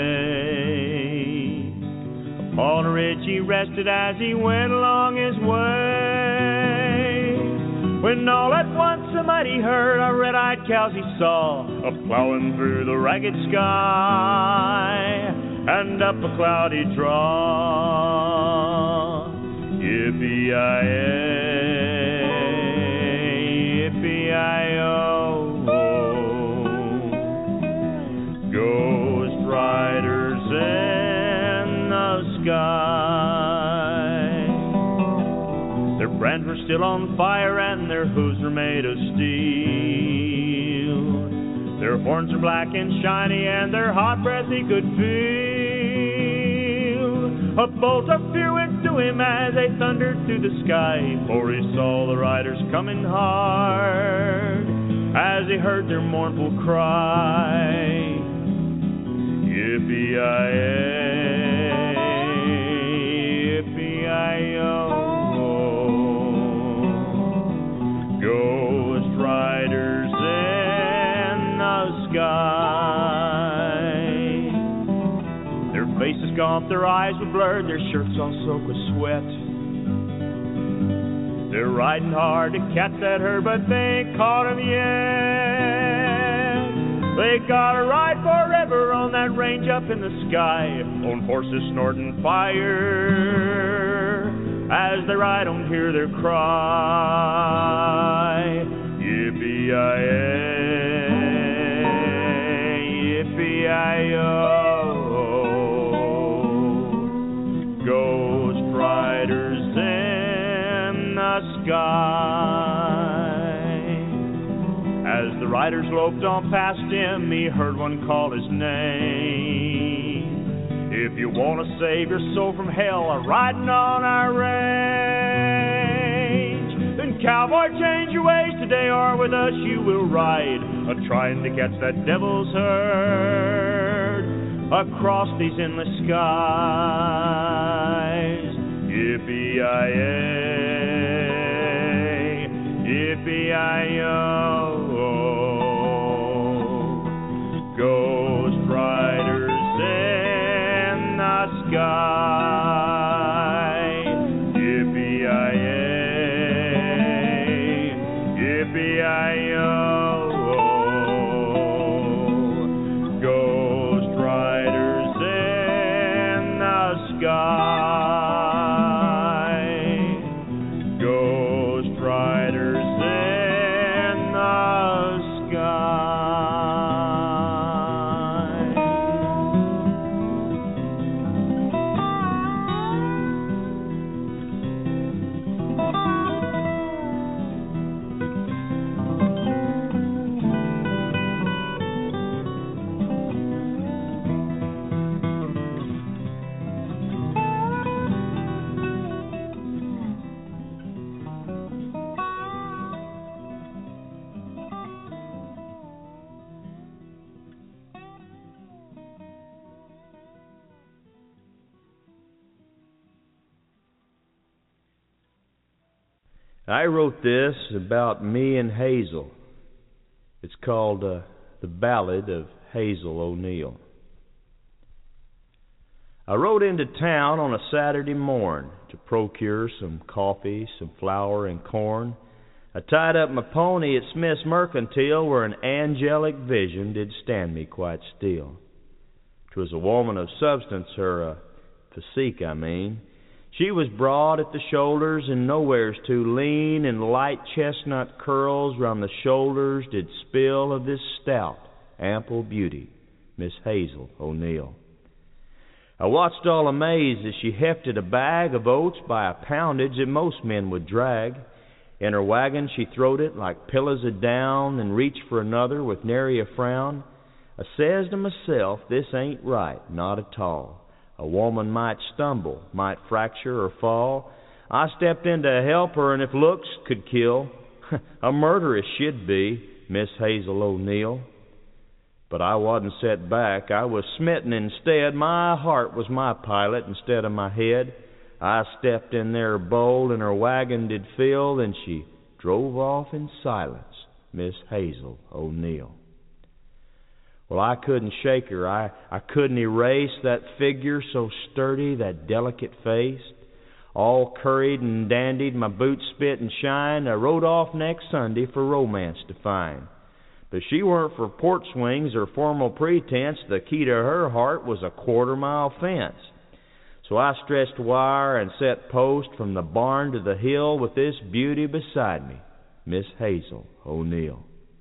day. Upon a ridge he rested as he went along his way. When all at once a mighty herd of red-eyed cows he saw, a-plowing through the ragged sky and up a cloudy draw. Yippee-yi-yi, yippee-yi-yo, ghost riders in the sky. Their brands were still on fire and their hooves were made of steel. Their horns were black and shiny and their hot breath he could feel. A bolt of fear went through him as they thundered through the sky, for he saw the riders coming hard as he heard their mournful cry. Yippee-yi-yi, yippee-yi-yo. Ghost riders in the sky. Their faces gaunt, their eyes were blurred, their shirts all soaked with sweat. They're riding hard to catch that herd, but they ain't caught him yet. They gotta ride forever on that range up in the sky, on horses snorting fire. As they ride on, hear their cry. Yippee-yi-yi, yippee-yi-yo. Ghost riders in the sky. As the riders loped on past him, he heard one call his name. If you want to save your soul from hell, a riding on our range, then cowboy, change your ways today, or with us you will ride, a trying to catch that devil's herd across these endless skies. Yippee-yi-yi, yippee-yi-yo. Ghost riders in the sky. Yippee-yi-yi, yippee-yi-yo. Ghost riders in the sky. Ghost riders in the sky. I wrote this about me and Hazel. It's called uh, The Ballad of Hazel O'Neal. I rode into town on a Saturday morn to procure some coffee, some flour, and corn. I tied up my pony at Smith's Mercantile, where an angelic vision did stand me quite still. 'Twas a woman of substance, her uh, physique, I mean. She was broad at the shoulders and nowheres too lean, and light chestnut curls round the shoulders did spill of this stout, ample beauty, Miss Hazel O'Neal. I watched all amazed as she hefted a bag of oats by a poundage that most men would drag. In her wagon she throwed it like pillars of down, and reached for another with nary a frown. I says to myself, this ain't right, not at all. A woman might stumble, might fracture or fall. I stepped in to help her, and if looks could kill, a murderess she'd be, Miss Hazel O'Neal. But I wasn't set back. I was smitten instead. My heart was my pilot instead of my head. I stepped in there bold, and her wagon did fill, and she drove off in silence, Miss Hazel O'Neal. Well, I couldn't shake her. I, I couldn't erase that figure so sturdy, that delicate face. All curried and dandied, my boots spit and shined. I rode off next Sunday for romance to find. But she weren't for port swings or formal pretense. The key to her heart was a quarter-mile fence. So I stretched wire and set post from the barn to the hill with this beauty beside me, Miss Hazel O'Neal.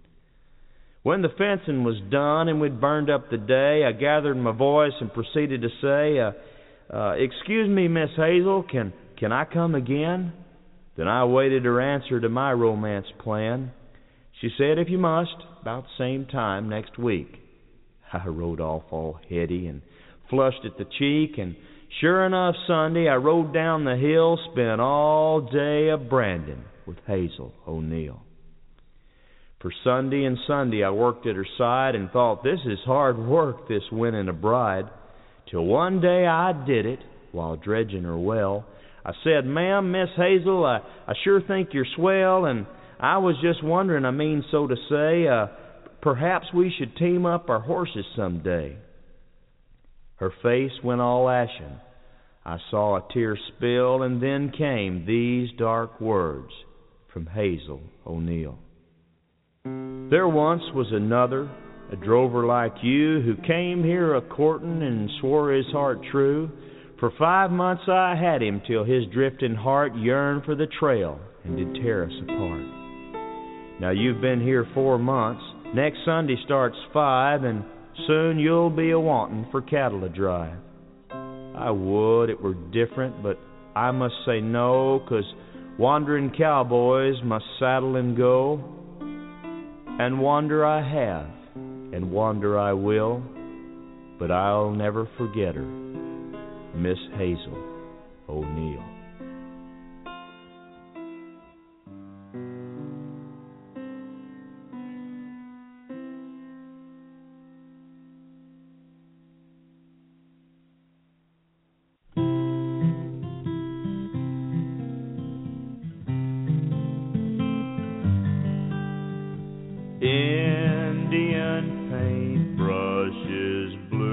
When the fencing was done and we'd burned up the day, I gathered my voice and proceeded to say, uh, uh, excuse me, Miss Hazel, can, can I come again? Then I waited her answer to my romance plan. She said, if you must, about the same time next week. I rode off all heady and flushed at the cheek, and Sure enough, Sunday, I rode down the hill, spent all day a branding with Hazel O'Neill. For Sunday and Sunday, I worked at her side and thought, this is hard work, this winning a bride. Till one day I did it while dredging her well. I said, ma'am, Miss Hazel, I, I sure think you're swell, and I was just wondering, I mean so to say, uh, perhaps we should team up our horses someday. Her face went all ashen. I saw a tear spill, and then came these dark words from Hazel O'Neill. There once was another, a drover like you, who came here a-courtin' and swore his heart true. For five months I had him, till his drifting heart yearned for the trail and did tear us apart. Now you've been here four months, next Sunday starts five, and soon you'll be a-wantin' for cattle to drive. I would it were different, but I must say no, 'cause wandering cowboys must saddle and go. And wander I have, and wander I will, but I'll never forget her, Miss Hazel O'Neill. Indian paintbrushes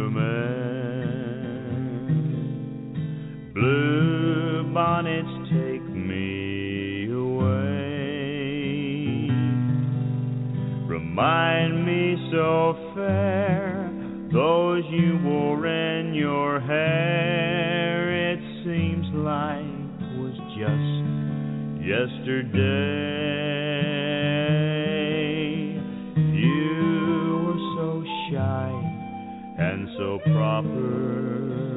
blooming, blue bonnets take me away, remind me so fair, those you wore in your hair, it seems like was just yesterday. And so proper,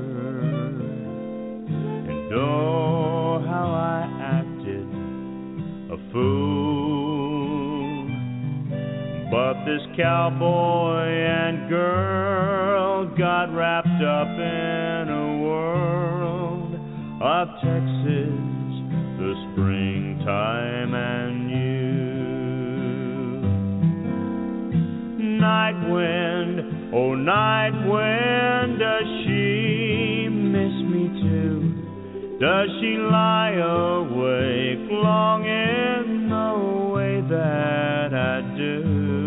and oh, how I acted a fool. But this cowboy and girl got wrapped up in a world of Texas, the springtime and you. Night wind, oh, night wind, does she miss me too? Does she lie awake longing the way that I do?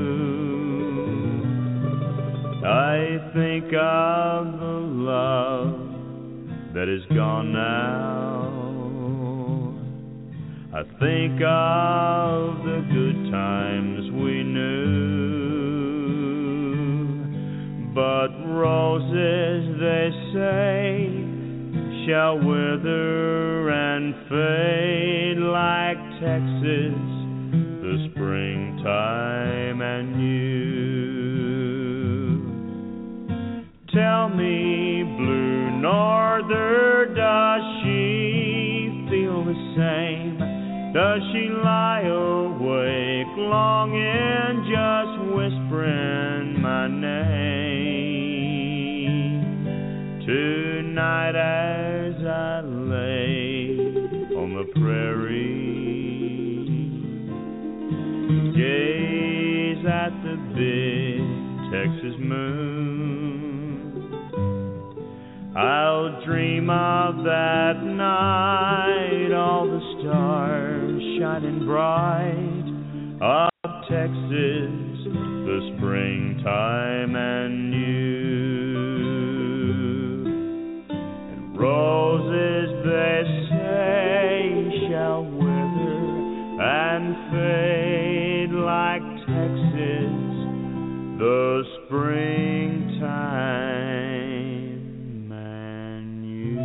I think of the love that is gone now. I think of the good times we knew. But roses, they say, shall wither and fade like Texas, the springtime and you. Tell me, blue norther, does she feel the same? Does she lie awake longing, just whispering my name? Tonight as I lay on the prairie, gaze at the big Texas moon, I'll dream of that night, all the stars shining bright, of Texas, the springtime and you. Roses, they say, shall wither and fade like Texas, the springtime and you.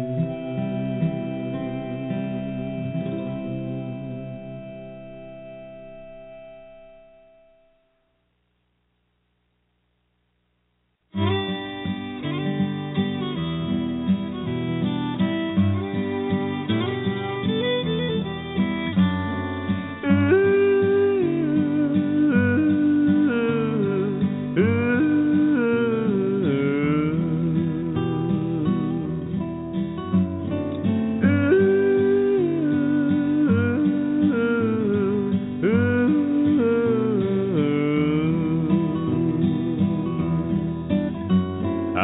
Ooh, ooh, ooh.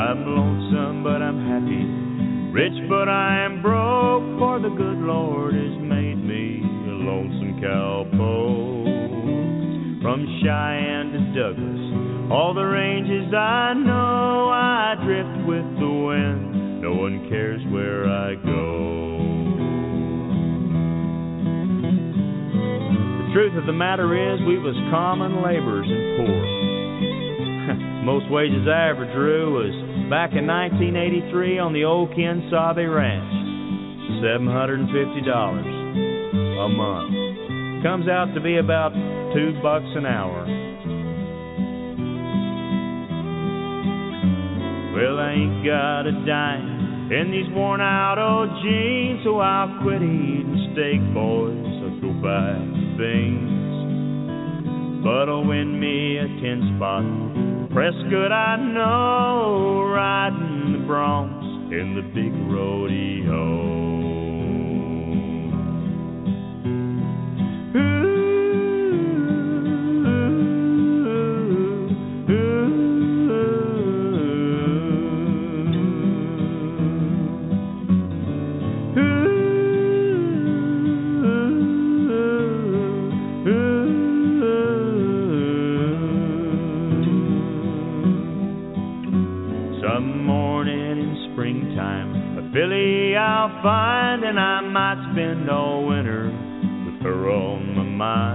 I'm lonesome, but I'm happy. Rich, but I am broke, for the good Lord has made me a lonesome cowpoke. From Cheyenne to Douglas, all the ranges I know, I drift with the wind. No one cares where I go. The truth of the matter is, we was common laborers and poor. Most wages I ever drew was back in nineteen eighty-three on the old Ken Sabe Ranch. seven hundred fifty dollars a month. Comes out to be about two bucks an hour. Well, I ain't got a dime in these worn out old jeans, so I'll quit eating steak, boys. I'll go buy things. But I'll win me a ten spot press good, I know, riding the broncs in the big rodeo. Billy I'll find, and I might spend all winter with her on my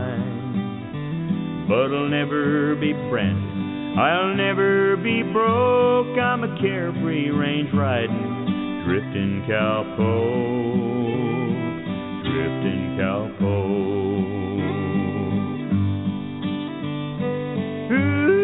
mind. But I'll never be branded, I'll never be broke. I'm a carefree range riding, drifting cowpoke, drifting cowpoke. Ooh.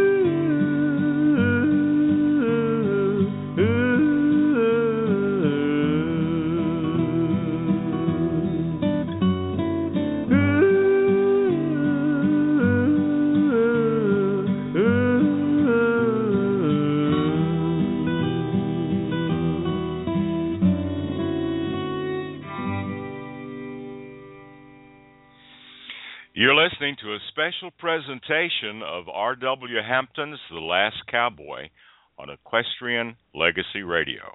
You're listening to a special presentation of R W Hampton's The Last Cowboy on Equestrian Legacy Radio.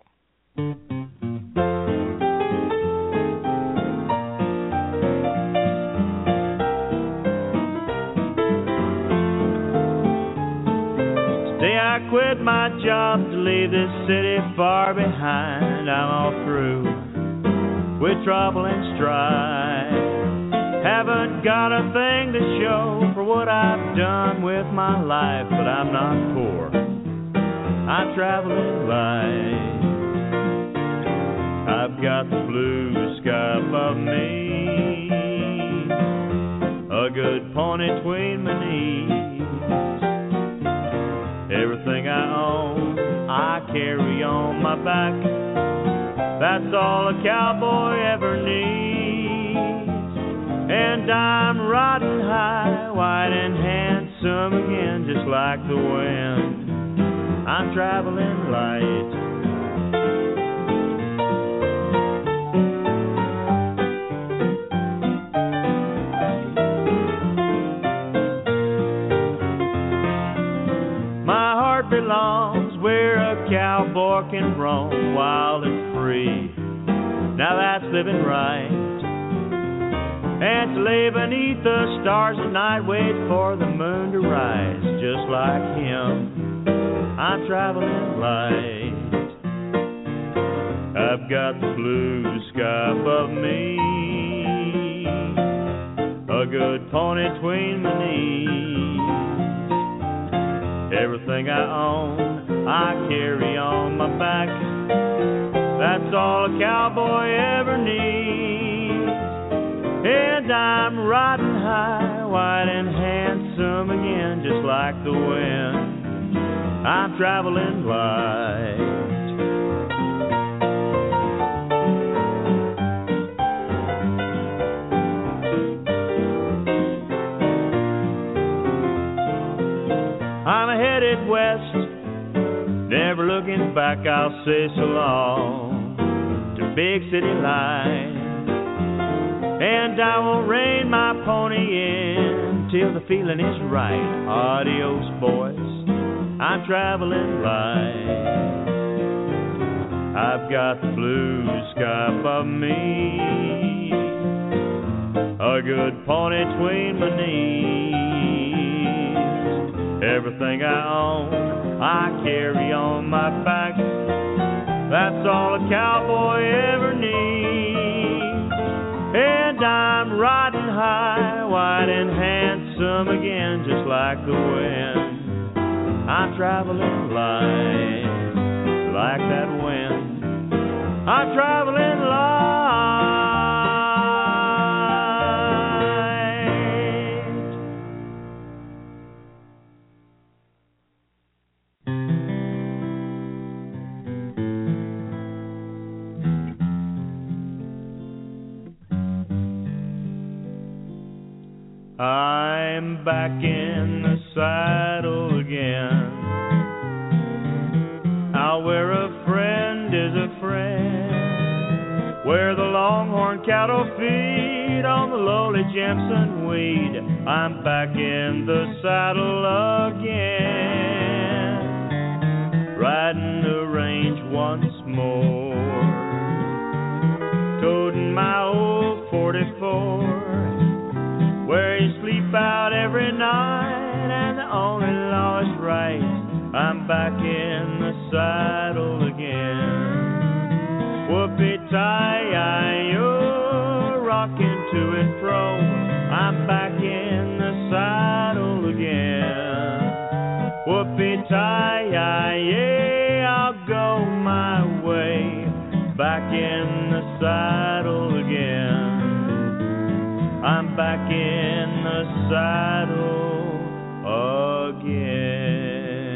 Today I quit my job to leave this city far behind. I'm all through with trouble and strife. Haven't got a thing to show for what I've done with my life, but I'm not poor, I'm traveling light. I've got the blue sky above me, a good pony between my knees. Everything I own, I carry on my back. That's all a cowboy ever needs. And I'm riding high, white and handsome again, just like the wind. I'm traveling light. My heart belongs where a cowboy can roam wild and free. Now that's living right. And to lay beneath the stars at night, wait for the moon to rise, just like him, I'm traveling light. I've got the blue sky above me, a good pony between my knees. Everything I own, I carry on my back. That's all a cowboy ever needs. And I'm riding high, white and handsome again, just like the wind. I'm traveling light. I'm headed west, never looking back. I'll say so long to big city life. And I will rein my pony in till the feeling is right. Adios, boys, I'm traveling light. I've got the blue sky above me, a good pony between my knees. Everything I own, I carry on my back. That's all a cowboy ever needs. And I'm riding high, wide and handsome again, just like the wind. I'm traveling light, like that wind. I'm traveling light. I'm back in the saddle again. Out where a friend is a friend, where the longhorn cattle feed on the lowly Jimson weed. I'm back in the saddle again, riding the range once more, toting my old forty-four, where you sleep out every night, and the only law is right. I'm back in the saddle again. Whoopee-tie-yi-yo, rocking to and fro. I'm back in the saddle again. Whoopee-tie-yi-yay, I'll go my way. Back in the saddle again. I'm back in the saddle again.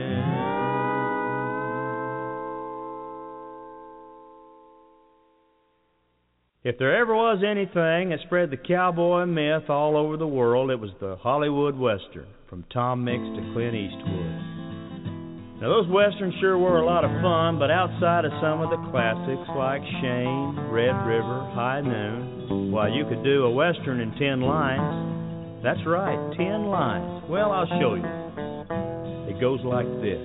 If there ever was anything that spread the cowboy myth all over the world, it was the Hollywood Western, from Tom Mix to Clint Eastwood. Now, those Westerns sure were a lot of fun, but outside of some of the classics like Shane, Red River, High Noon, why, you could do a Western in ten lines. That's right, ten lines. Well, I'll show you. It goes like this.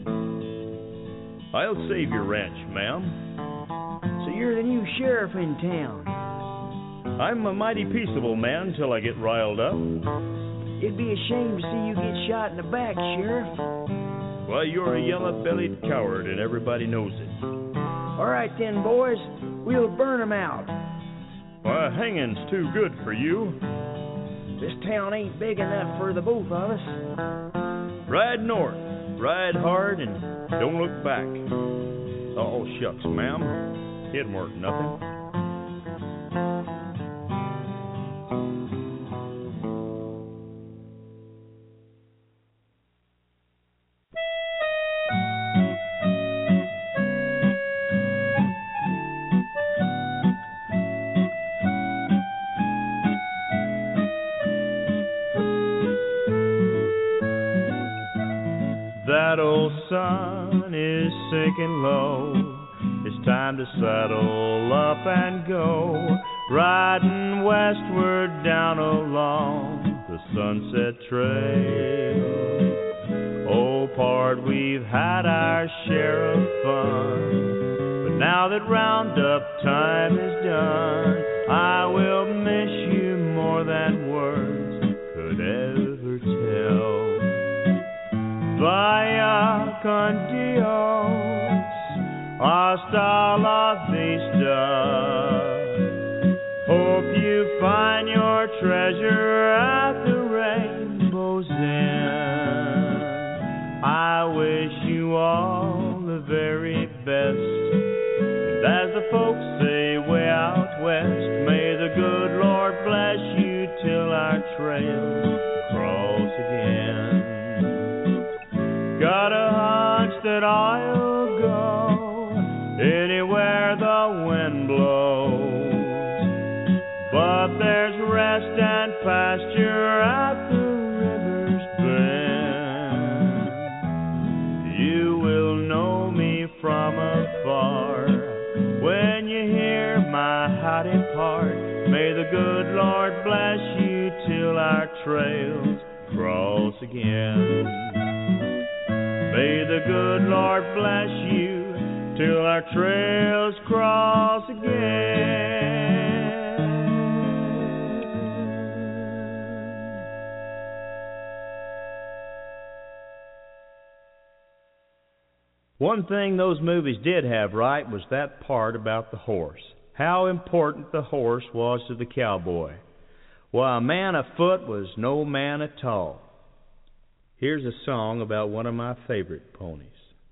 I'll save your ranch, ma'am. So you're the new sheriff in town. I'm a mighty peaceable man till I get riled up. It'd be a shame to see you get shot in the back, Sheriff. Well, you're a yellow-bellied coward, and everybody knows it. All right then, boys. We'll burn 'em out. Why, hanging's too good for you. This town ain't big enough for the both of us. Ride north, ride hard, and don't look back. Oh, shucks, ma'am. It weren't nothing. That old sun is sinking low. It's time to saddle up and go, riding westward down along the Sunset Trail. Oh, pard, we've had our share of fun, but now that roundup time is done, I will miss you more than words could ever tell. Vaya con Dios, hasta la vista. Hope you find your treasure at the rainbow's end. I wish you all the very best. And as the folks say way out west, may the good Lord bless you till our trails cross again. Got a hunch that I'll go anywhere the wind blows, but there's rest and pasture at the river's bend. You will know me from afar when you hear my howdy part. May the good Lord bless you till our trails cross again. May the good Lord bless you till our trails cross again. One thing those movies did have right was that part about the horse. How important the horse was to the cowboy. Well, a man afoot was no man at all. Here's a song about one of my favorite ponies.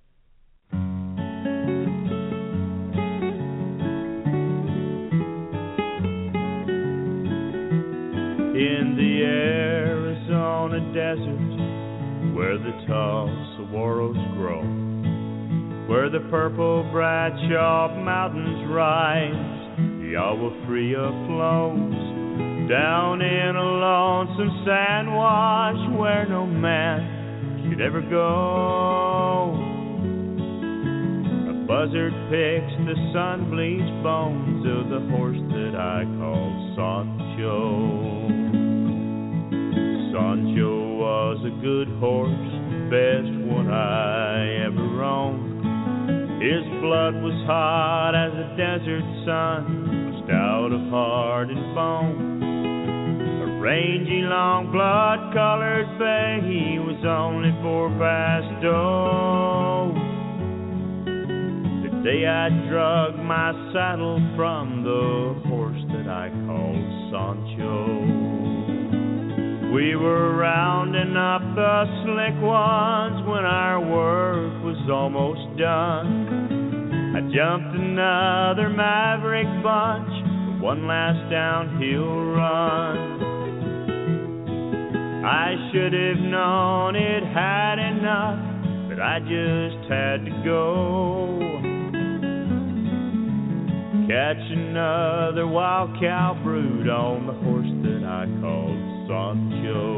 In the Arizona desert, where the tall saguaros grow, where the purple Bradshaw mountains rise, the Agua Fria flows, down in a lonesome sand wash where no man should ever go. A buzzard picks the sun-bleached bones of the horse that I call Sancho. Sancho was a good horse, best one I ever owned. His blood was hot as a desert sun, stout of heart and bone. A rangy, long, blood-colored bay, he was only four past oh. The day I drug my saddle from the horse that I called Sancho. We were rounding up the slick ones when our work was almost done. I jumped another maverick bunch for one last downhill run. I should have known it had enough, but I just had to go. Catch another wild cow brood on the horse that I called Sancho.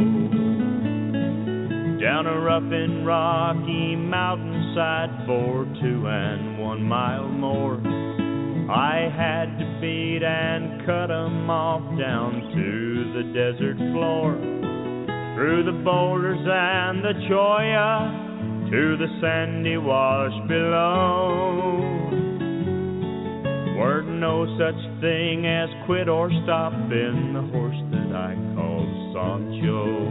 Down a rough and rocky mountainside for two and one mile more, I had to beat and cut 'em off down to the desert floor, through the boulders and the cholla to the sandy wash below. Weren't no such thing as quit or stop in the horse that I called Sancho.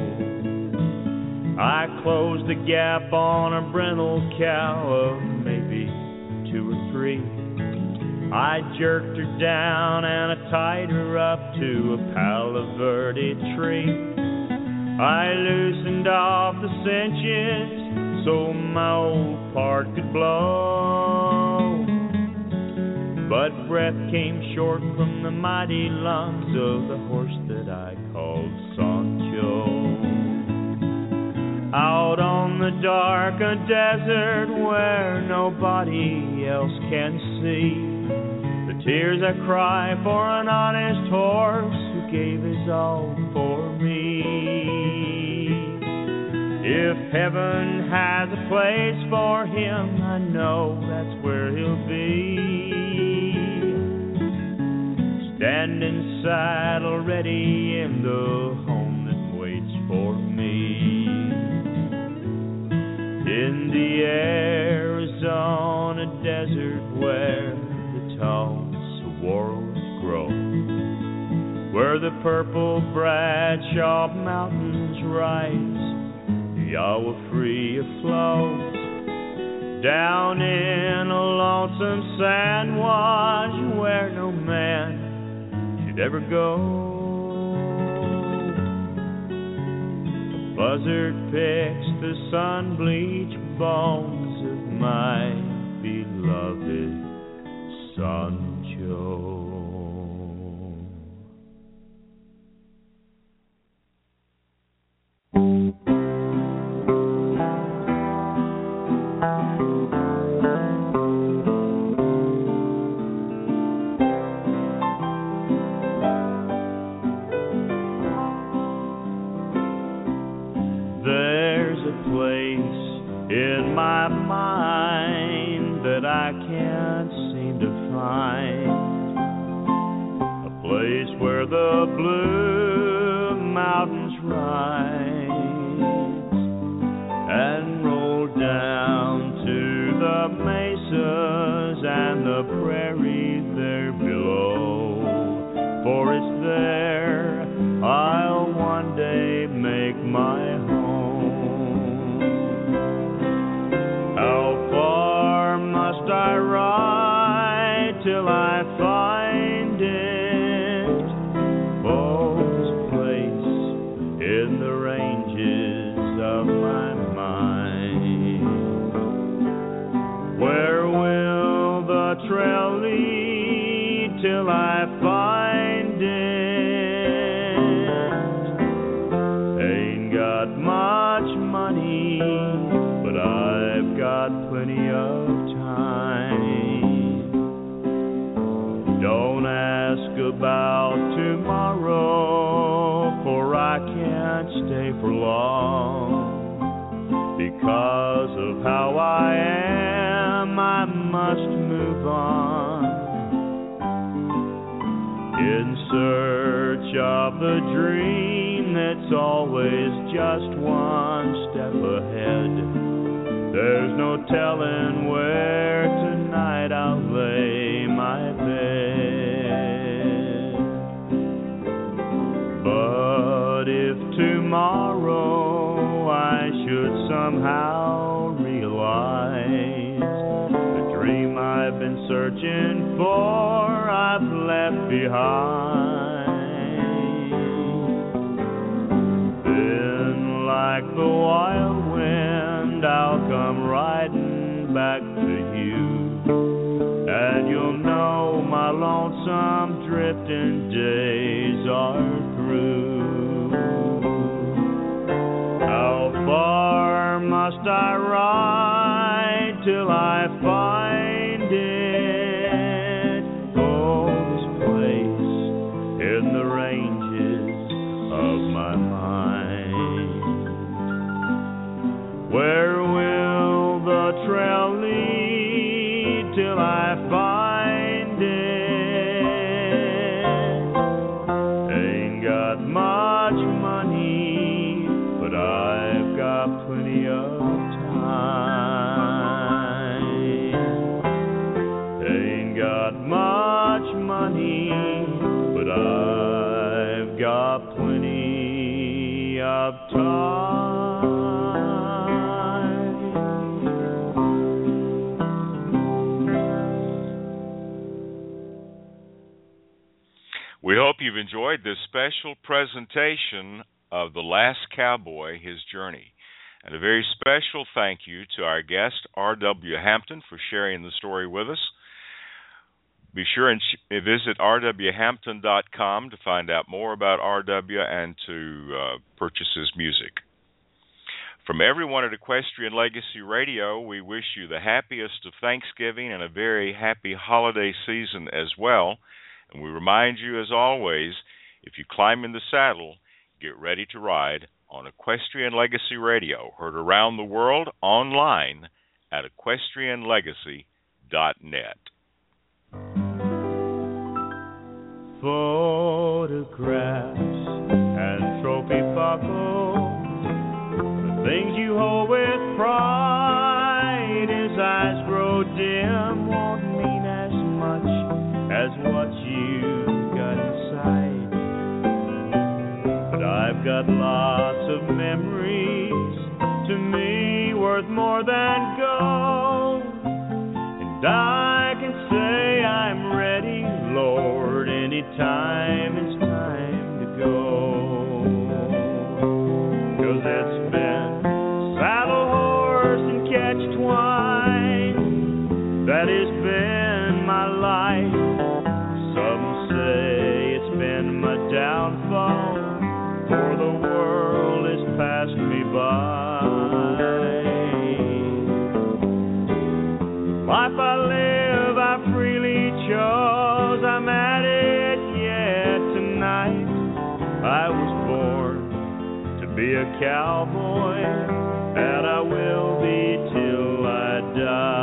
I closed the gap on a brindle cow of maybe two or three. I jerked her down and I tied her up to a Palo Verde tree. I loosened off the cinches so my old part could blow. But breath came short from the mighty lungs of the horse that I called Sancho. Out on the dark desert where nobody else can see, the tears I cry for an honest horse who gave his all for me. If heaven has a place for him, I know that's where he'll be. Standing saddle ready in the home that waits for me. In the Arizona desert where the tall saguaros grow, where the purple Bradshaw mountains rise, the Agua Fria flows, down in a lonesome sand wash where no man should ever go. A buzzard picks the sun-bleached bones of my beloved Sancho. In my mind that I can't seem to find, a place where the blue mountains rise and roll down the mesas and the prairies there below, for it's there I'll one day make my home. How far must I ride till I find it? Folks' place in the ranges of my mind. Where will the trail lead till I find it? Ain't got much money, but I've got plenty of time. Don't ask about tomorrow, for I can't stay for long. Because of how I am, I must move on. In search of the dream that's always just one step ahead. There's no telling where tonight I'll lay my bed. But if tomorrow I should somehow realize the dream I've been searching for I've left behind, then like the wild wind I'll come riding back to you, and you'll know my lonesome drifting days are through. How far must I ride till I find it? Oh, this place in the ranges of my mind. Where will the trail lead till I find it? Ain't got much money, but I've got plenty of time. Ain't got much money, but I've got plenty of time. We hope you've enjoyed this special presentation of The Last Cowboy, His Journey. And a very special thank you to our guest, R W Hampton, for sharing the story with us. Be sure and visit r w hampton dot com to find out more about R W and to uh, purchase his music. From everyone at Equestrian Legacy Radio, we wish you the happiest of Thanksgiving and a very happy holiday season as well. And we remind you, as always, if you climb in the saddle, get ready to ride on Equestrian Legacy Radio, heard around the world online at equestrian legacy dot net. Photographs and trophy buckles, the things you hold with pride, as eyes grow dim, won't mean as much as what you got inside. But I've got lots of memories, to me worth more than gold, and I can say I'm ready, Lord, anytime it's time to go. 'Cause it's been saddle, horse, and catch twine, that has been my life. Some say it's been my downfall, for the world has passed me by. Life I live, I freely chose, I'm at it yet tonight. I was born to be a cowboy, and I will be till I die.